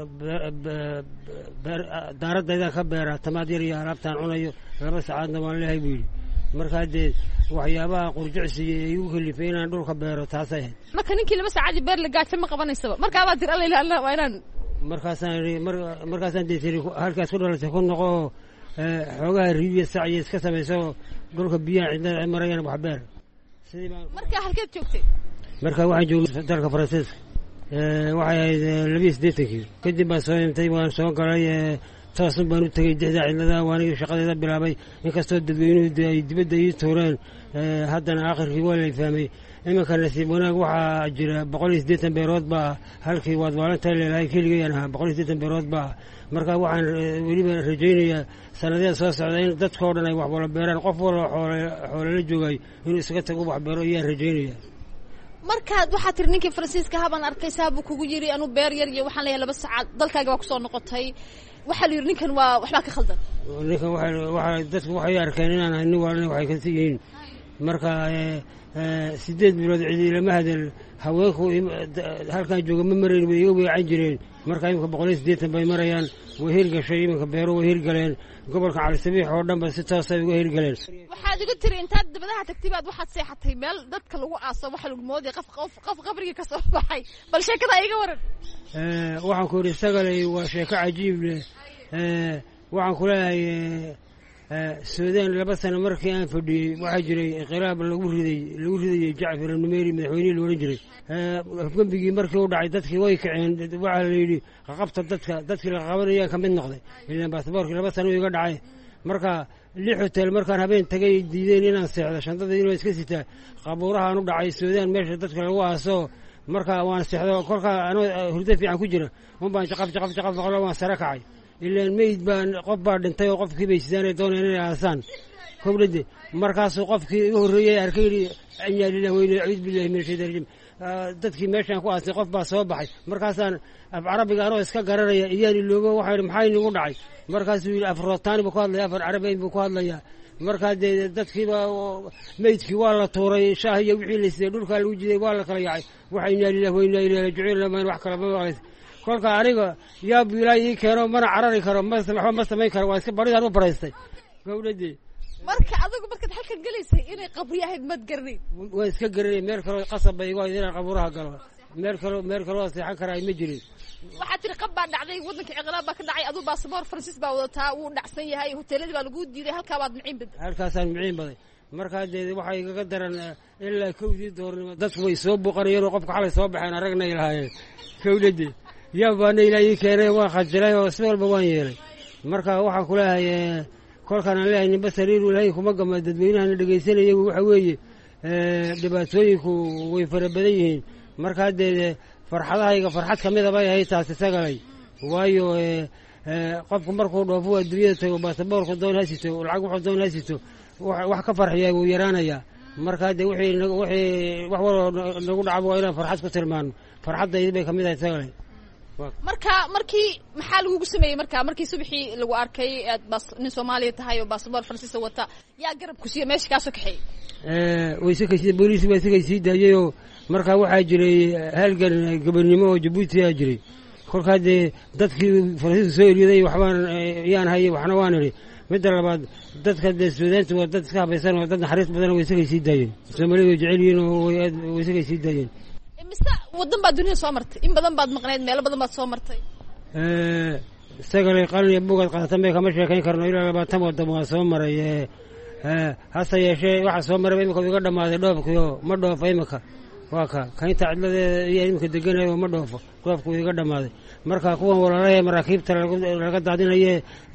daaradaydaa ka beera tamaad yar iyo alaabtaan cunayo laba sacaadna waan leehay buu yidhi markaa dee waxyaabaha qurjicsiga ay igu kalifay inaan dhulka beero taasay ahayd marka ninkii laba saacadii beer la gaajo ma qabanaysaba markaabaa tir alla ilaha waa inaan markaasaan markaasaan dee tiri halkaas ku dhalatay ku noqo xoogaha ribiya saciya iska samayso dhulka biyaha cidna marayaan wax beer markaa halkeed joogtay marka waxaan joogay dalka faransiiska waxay ahayd labiiyo siddeetankii kadib baan soo imtay waan soo galay toosun baan u tegey dixda cidlada waaniga shaqadeeda bilaabay inkastoo dadweynuhu ay dibadda ii tuureen haddana aakhirkii waa lay fahmay iminka nasiib wanaag waxaa jira boqol iyo siddeetan beerood baa halkii waad waalantaa leelahay keligayaan ahaa boqol iyo siddeetan beerood baa marka waxaan weliba rajaynayaa sannadeed soo socda in dadkao dhan ay wax wala beeraan qof wala xoolala joogay inuu isaga tago wax beero ayaan rajaynaya markaad waxaad tiri ninkii faransiiska habaan arkay saabuu kugu yiri anuu beer yar iyo waxaan leeyahay laba saacad dalkaaga baa kusoo noqotay waxaa la yidhi ninkan waa waxbaa ka khaldan ninkan waa dadku waxay arkeen inaan hayni waalna waxay kasi yihiin marka sideed bilood cidii lama hadal haweenku halkaan jooga ma marayn way iga weecan jireen marka iminka boqol iyo siddeetan bay marayaan way hirgashay iminka beero way hirgaleen gobolka cali sabiix oo dhan ba si toosay uga hirgaleen waxaad igu tiri intaad dabadaha tagtay baad waxaad seexatay meel dadka lagu aaso waxa lagu mooday qof qof qof qabrigii ka soo baxay bal sheekada iga waran waxaan ku yidhi sagalay waa sheeko cajiib leh waxaan ku leeyahay suudaan laba sano markii aan fadhiyey waxaa jiray inqilaab lagu riday lagu ridayey jacfar numeri madaxweynihii la odhan jiray gembigii markii u dhacay dadkii way kaceen waxaa la yidhi qaqabta dadka dadkii la qabanaya ka mid noqday ilaan baasaboorkii laba sano iga dhacay marka lix hotel markaan habeen tagay diideen inaan seexdo shantada inuu iska sitaa qabuurahaan u dhacay suudaan meesha dadka lagu aaso marka waan seexdo kolkaa anoo hurdo fiican ku jira un baan jaqaf jaqaf jaqaf maqlo waan sare kacay ilaan meyd baa qof baa dhintay oo qofkii bay sidaanay doonayaan inay aasaan kowdhade markaasuu qofkii igu horreeyey arkay yidhi inaa lilah weyna acuudu billahi min ashaytaan rajiim dadkii meeshaan ku aasay qof baa soo baxay markaasaan af carabiga anoo iska garanaya iyaan iloobo waxaa yidhi maxaa inagu dhacay markaasuu yidhi af rootaani buu ku hadlaya afar carabeyn buu ku hadlayaa markaa dee dadkiiba meydkii waa la tuuray shaah iyo wixii la siiyey dhulkaa lagu jiday waa la kala yacay waxa inaa lilah wa inaa ilayhi raajicuun lamaan wax kala ma maqlaysa kolka aniga yaabu ilaahay ii keeno mana carari karo ma waxba ma samayn karo waa iska baridaan u baraystay gawdhadii marka adigu markaad halkan gelaysay inay qabri ahayd mad garanayn waa iska garanay meel kaloo qasab bay igu hayd inaan qabuuraha galo meel kaloo meel kaloo seexan karaa ma jirin waxaa tiri qab baa dhacday waddanka ciqlaab baa ka dhacay aduu baasaboor faransiis baa wadataa wuu dhacsan yahay hoteeladii baa lagu diiday halkaa baad miciin baday halkaasaan miciin baday markaa dee waxaa igaga daran ilaa kowdii doornimo dadku way soo buuqanayeen oo qofka xalay soo baxeen aragnay lahaayeen kowdhadii yaa baana ilaa ii keenay waan khajilay oo si walba waan yeelay marka waxaan ku leehay kolkaan aan leehay ninba sariiru ilaahay kuma gama dadweynahana dhegaysanaya waxa weeye dhibaatooyinku way fara badan yihiin markaa dee farxadahayga farxad ka mida bay ahayd taas isagalay waayo qofku markuu dhoofo adduunyada tago baasaboorku doon ha sito lacag wuxuu doon ha sito wax ka farxiyaa wuu yaraanayaa markaa dee wixii wixii wax waloo nagu dhacba waa inaan farxad ku tilmaano farxaddaydi bay ka mid ahayd isagalay marka markii maxaa lagugu sameeyey marka markii subaxii lagu arkay aad bas nin Soomaaliya tahay oo baasaboor Faransiis wata yaa garab ku siiyay meesha ka soo kaxay ee way si kaysay booliis way si kaysay daayay marka waxaa jiray halgan gobernimo oo Djibouti ah jiray kolka dee dadkii Faransiis soo eriday waxbaan yaan hayay waxna waan iri mid labaad dadka dee Suudaanta waa dad iska habaysan oo dad naxariis badan way si kaysay daayeen Soomaaliya jecel yihiin oo way si kaysay daayeen mise wadan baad dunida soo martay in badan baad maqnayd meelo badan baad soo martay ee sagalay qalin iyo buugad qaatan bay kama sheekayn karno ilaa labaatan wadan waa soo maray ee hase yeeshee waxa soo maray imika iga dhamaaday dhoofkiyo ma dhoofo imika waa ka kaynta cidladeeda iyo imika deganayo ma dhoofo dhoofku iga dhamaaday marka kuwan walaalaha maraakiibta laga daadinaye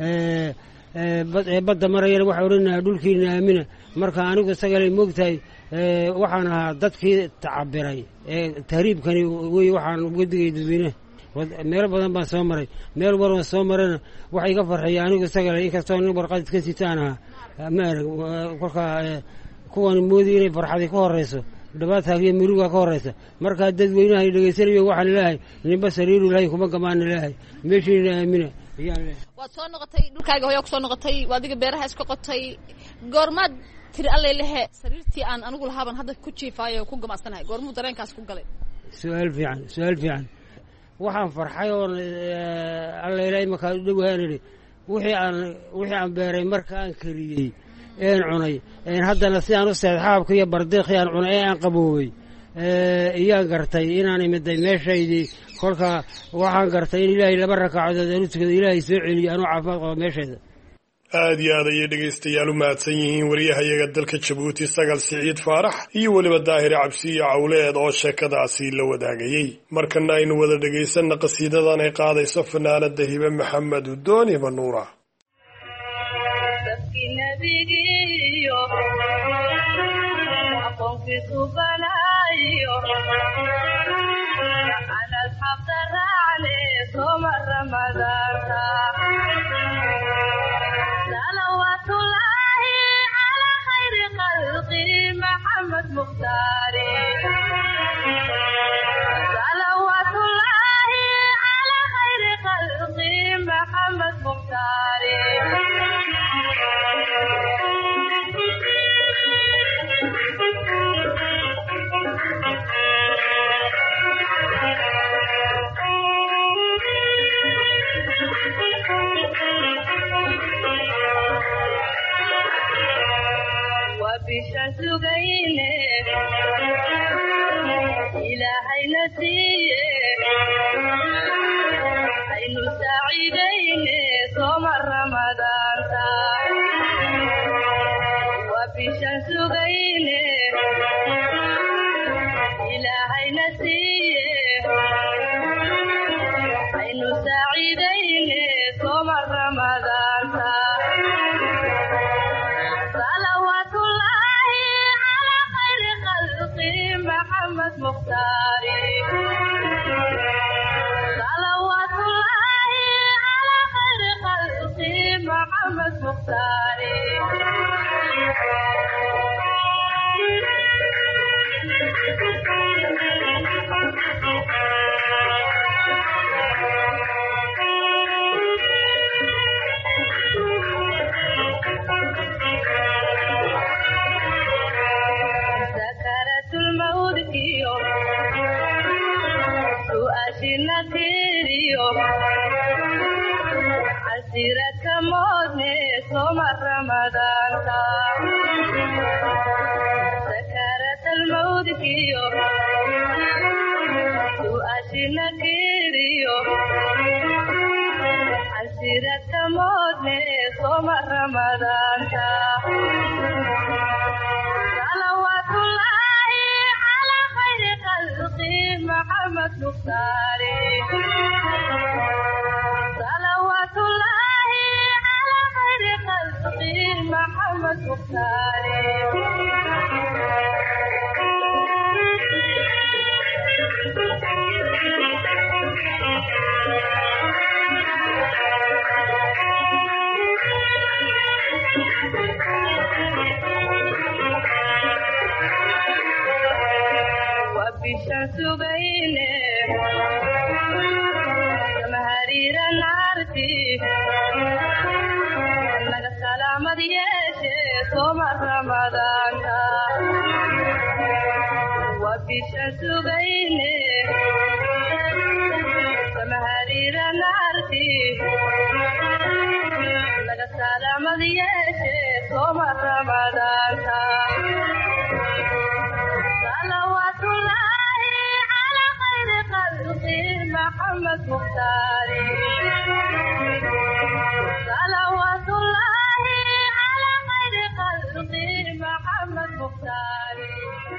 ee badda marayana waxa odhanaa dhulkiina aamina marka anigu sagalay moogtahay waxaan ahaa dadkii tacabiray ee tahriibkani wey waxaan uga digay dadweynaha meelo badan baan soo maray meel walban soo marana waxa iga farxiya anigu isagale inkastoo nin warqad iska sitaan ahaa ma arag kolkaa kuwan moodi inay farxadii ka horeyso dhibaataha iyo muruga ka horeysa markaa dadweynaha ay dhegaysanayo waxaan leeyahay ninba sariiru ilaahay kuma gamaan leeyahay meeshiina aamina ayaan leeyahay waad soo noqotay dhulkaaga hooyo ku soo noqotay waa adiga beeraha iska qotay goormaad tiri alle lehe sariirtii aan anigu lahaaban hadda ku jiifaayo ku gamacsanahay goormuu dareenkaas ku galay su-aal fiican su-aal fiican waxaan farxay oo alle ilaahay markaa dhowaan idhi wixii aan wixii aan beeray marka aan kariyey een cunay een haddana si aan u seed xaabka iyo bardiiqii aan cunay ee aan qaboobay iyaan gartay inaan imiday meeshaydii kolka waxaan gartay in ilaahay laba rakaacadood aan u tukado ilaahay soo celiyo anuu caafimaad qabo meeshayda aad iyo aad ayay dhegaystayaal u mahadsan yihiin wariyahayaga dalka Jabuuti Sagal Siciid Faarax iyo weliba Daahir Cabsi iyo Cawleed oo sheekadaasi la wadaagayay markana aynu wada dhagaysan qasiidadan ay qaadayso fanaanada Hibe Maxamed Udoon Hibe Nuura محمد مختاري صلوات الله على خير خلقه محمد مختاري وبشمس قيله إلهي نسيه عين سعيدين صوم رمضان وبشمس قيله إلهي نسيه عين سعيدين صوم رمضان محمد مختاري صلوات الله على خير خلقه محمد مختاري صوم رمضان صلوات الله على خير خلقه محمد مختاري صلوات الله على خير خلقه محمد مختاري وبالشمس بينه مهرير النارتي لك السلام ديشي صوم رمضان وبالشمس بينه مهرير النارتي لك السلام ديشي صوم رمضان صلوات الله على خير خلقه محمد مختاري صلوات الله على خير خلقه محمد مختاري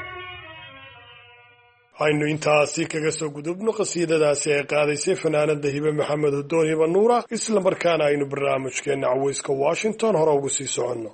aynu intaasi kaga soo gudubno qasiidadaasi ay qaadaysay fanaanada hibe maxamed hudoon hiba nuura isla markaana aynu barnaamijkeena caweyska washington hore ugu sii soconno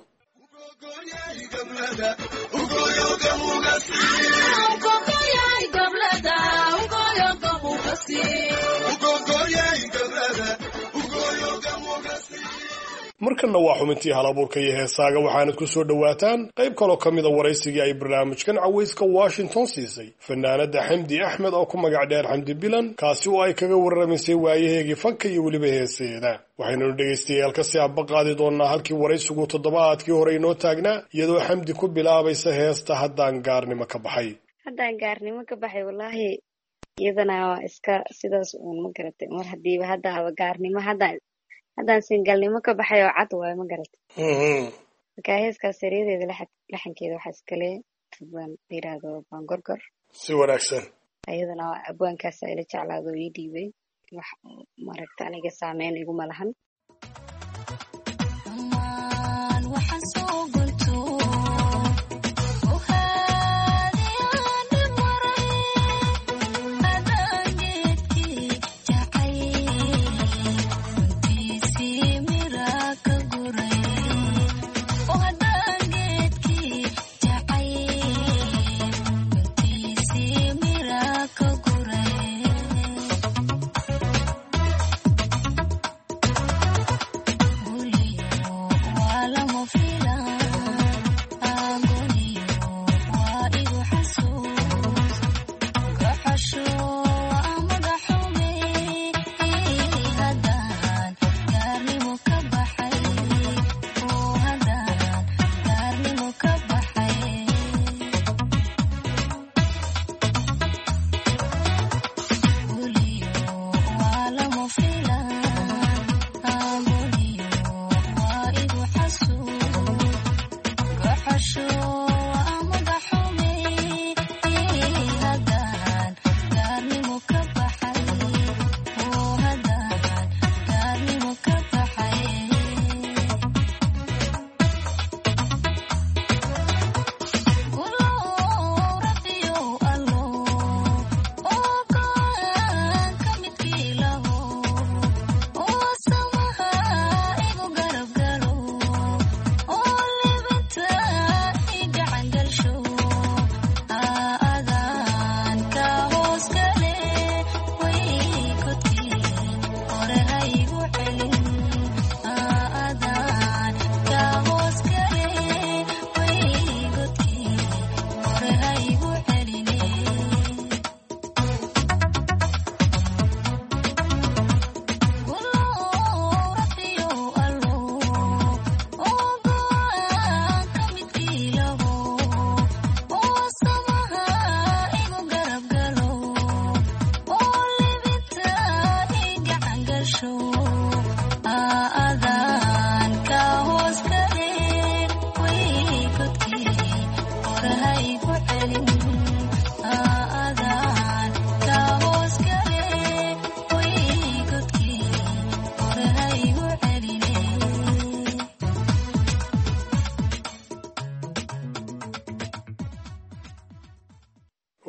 markanna waa xubintii halabuurka iyo heesaaga waxaanad ku soo dhowaataan qayb kaloo ka mida waraysigii ay barnaamijkan caweyska washington siisay fanaanada xamdi axmed oo ku magac dheer xamdi bilan kaasi oo ay kaga warramaysay waayaheegii fanka iyo weliba heeseeda waxaynanu dhegaystayaal kasii abaqaadi doonnaa halkii waraysigu toddobaadkii hore inoo taagnaa iyadoo xamdi ku bilaabaysa heesta haddaan gaarnimo ka baxay haddaan gaarnimo ka baxay wallaahi iyadana waa iska sidaas uun ma garatay mar hadiiba haddaaba gaarnimo haddaan haddaan singalnimo ka baxay oo cad waayo ma garatay marka heeskaas sariyadeeda laxankeeda waxaa iskale abwaan la yidhaahdo baan gorgor si wanaagsan iyadana abwaankaasa ila jeclaado ii dhiibay wax maaragta aniga saameyn iguma lahan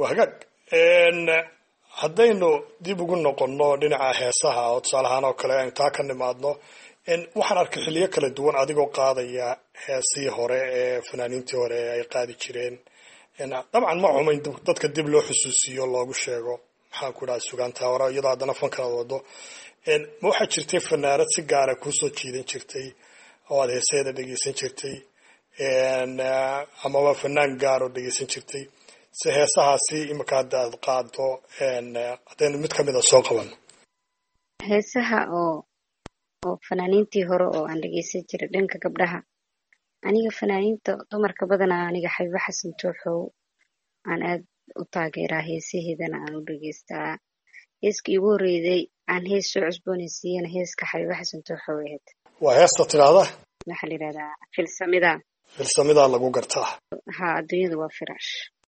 hagaag haddaynu dib ugu noqonno dhinaca heesaha oo tusaale ahaan oo kale aynu taa ka nimaadno waxaan arkay xilliyo kala duwan adigoo qaadaya heesii hore ee fanaaniintii hore ay qaadi jireen dabcan ma xumayn dadka dib loo xusuusiyo loogu sheego maxaan ku dhaha sugaantaa hore iyadoo haddana fankaad wado ma waxaa jirtay fanaanad si gaara kuusoo jiidan jirtay oo aad heeseeda dhegeysan jirtay amaba fanaan gaar oo dhegeysan jirtay si heesahaasi imika hadda aad qaado haddaynu mid kamid a soo qaban heesaha oo oo fanaaniintii hore oo aan dhegeysan jiray dhanka gabdhaha aniga fanaaniinta dumarka badanaa aniga xabiibo xasan tooxow aan aad u taageeraa heesaheedana aan u dhegeystaa heeskii ugu horreeyay aan hees soo cusboonaysiiyana heeska xabiibo xasan tooxow ahayd waa heesta tidhaahda waxaa la yidhahdaa filsamida filsamidaa lagu gartaa ha adduunyadu waa firaash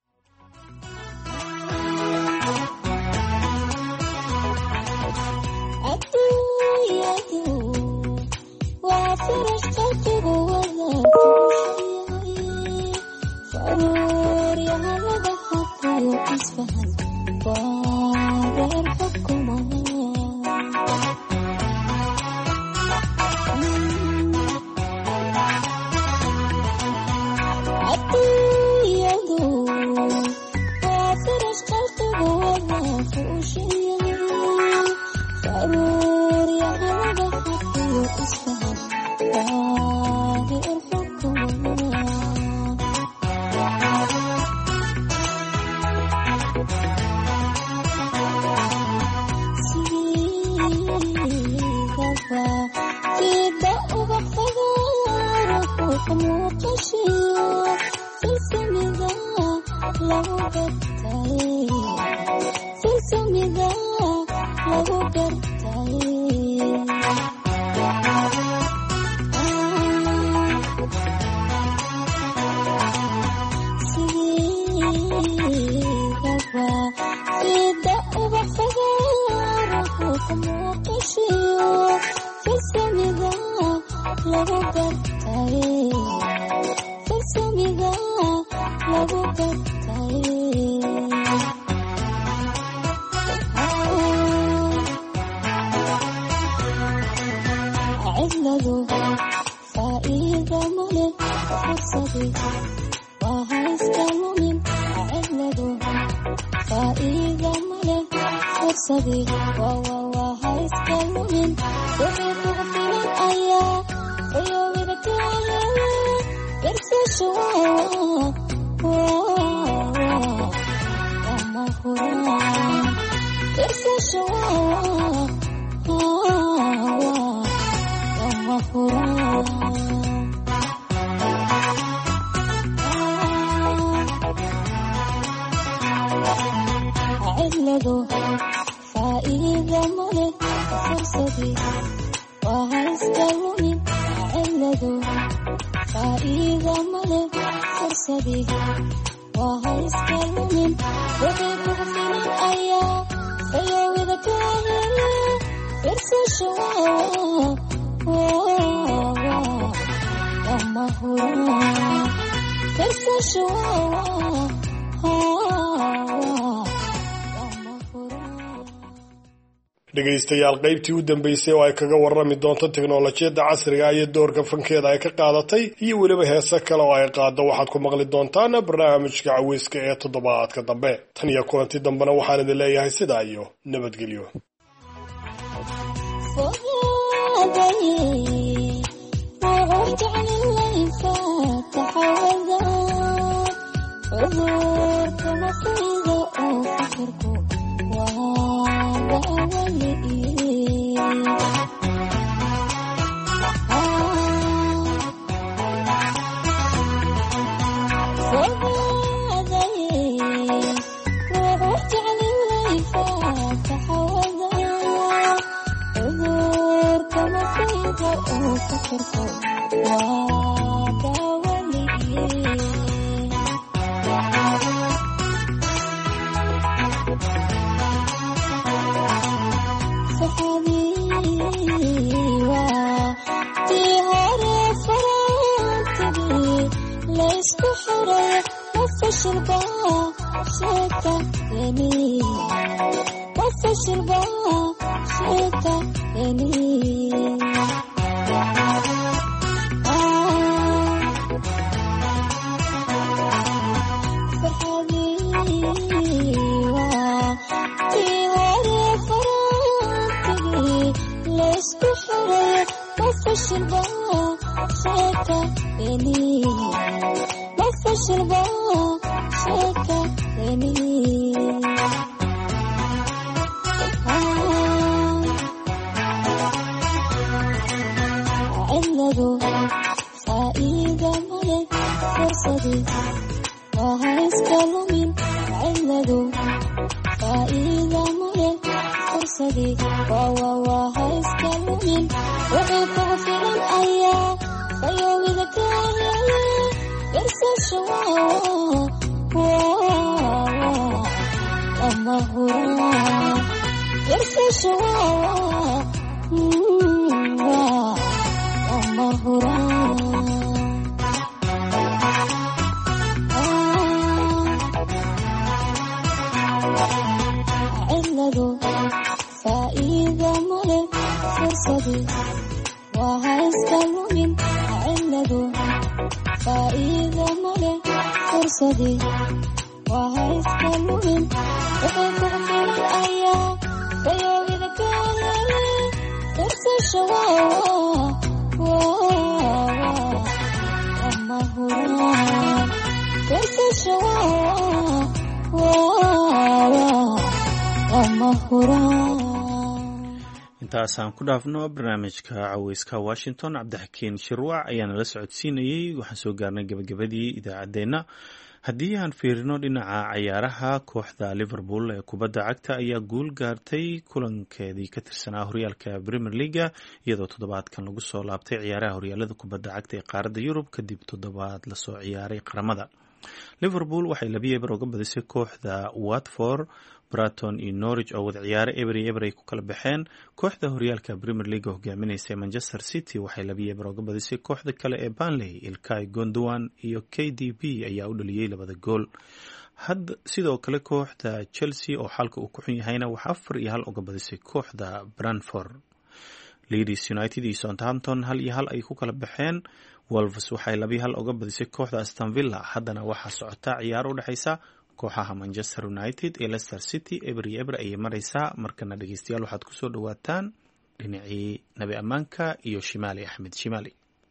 dhegaystayaal qaybtii u dambeysay oo ay kaga warrami doonto teknolojiyadda casriga iyo doorka fankeeda ay ka qaadatay iyo weliba heese kale oo ay qaado waxaad ku maqli doontaan barnaamijka caweyska ee toddobaadka dambe tan iyo kulanti dambena waxaan idin leeyahay sidaa iyo nabadgelyo Let's go for it, let's go for it. sheekadeni ma fashilba sheekadeni فشلبا شاكا بني ما فشلبا شاكا بني علقوا فائدة ملك فرصتي وهيسكالوا من علقوا فائدة ملك فرصتي وهيسكالوا من وحيفوا في الأيام فيوم إذا كان يرسى الشواء لما هو يرسى الشواء لما هو علقوا فإذا ملك فرصتي وهيسكالوا من علقوا فإذا ملك فرصتي وهيسكالوا من وحيفوا في الأيام فيوم إذا كان يرسى الشواء لما هو يرسى الشواء لما هو intaasaan ku dhaafno barnaamijka caweyska washington cabdixakiin shirwac ayaana la socodsiinayey waxaan soo gaarnay gabagabadii idaacaddeenna haddii aan fiirino dhinaca cayaaraha kooxda liverpool ee kubadda cagta ayaa guul gaartay kulankeedii ka tirsanaa horyaalka premier leaga iyadoo toddobaadkan lagu soo laabtay ciyaaraha horyaalada kubadda cagta ee qaaradda yurub kadib toddobaad lasoo ciyaaray qaramada liverpool waxay labiya eber uga badisay kooxda watford braton iyo norwich oo wada ciyaare eber iyo eber ay ku kala baxeen kooxda horyaalka premier league hogaaminaysa manchester city waxay labiya eber uga badisay kooxda kale ee Burnley ilkay Gundogan iyo K D B ayaa u dhaliyay labada gool had sidoo kale kooxda Chelsea oo xalka uu ku xun yahayna waxa afar iyo hal uga badisay kooxda Brentford Leeds United iyo Southampton hal iyo hal ay ku kala baxeen Wolves waxay laba iyo hal uga badisay kooxda Aston Villa haddana waxa socota ciyaar u dhaxaysa kooxaha Manchester United iyo Leicester City eber iyo eber ayay maraysaa markana dhageystayaal waxaad ku soo dhawaataan dhinacii nabi ammaanka iyo Shimaali Axmed Shimaali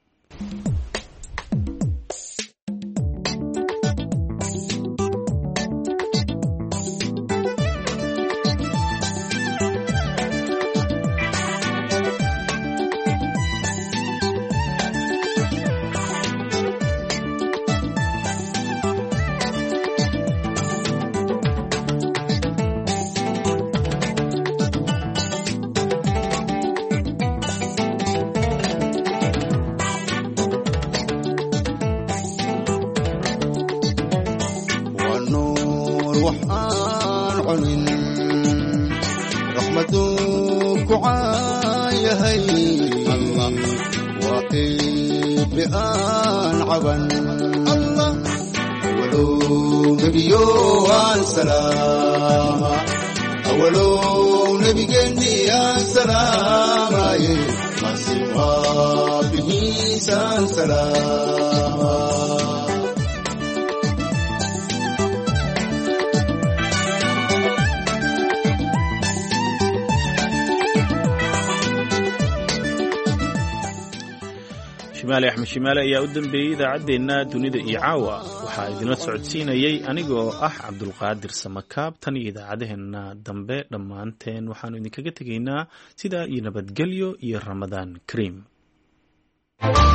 shimaali axmed shimaale ayaa u dambeeyey idaacaddeenna dunida iyo caawa waxaa idinla socodsiinayey anigoo ah cabdulqaadir samakaab tan iyo idaacadaheenna dambe dhammaanteen waxaanu idinkaga tegaynaa sidaa iyo nabadgelyo iyo ramadaan kariim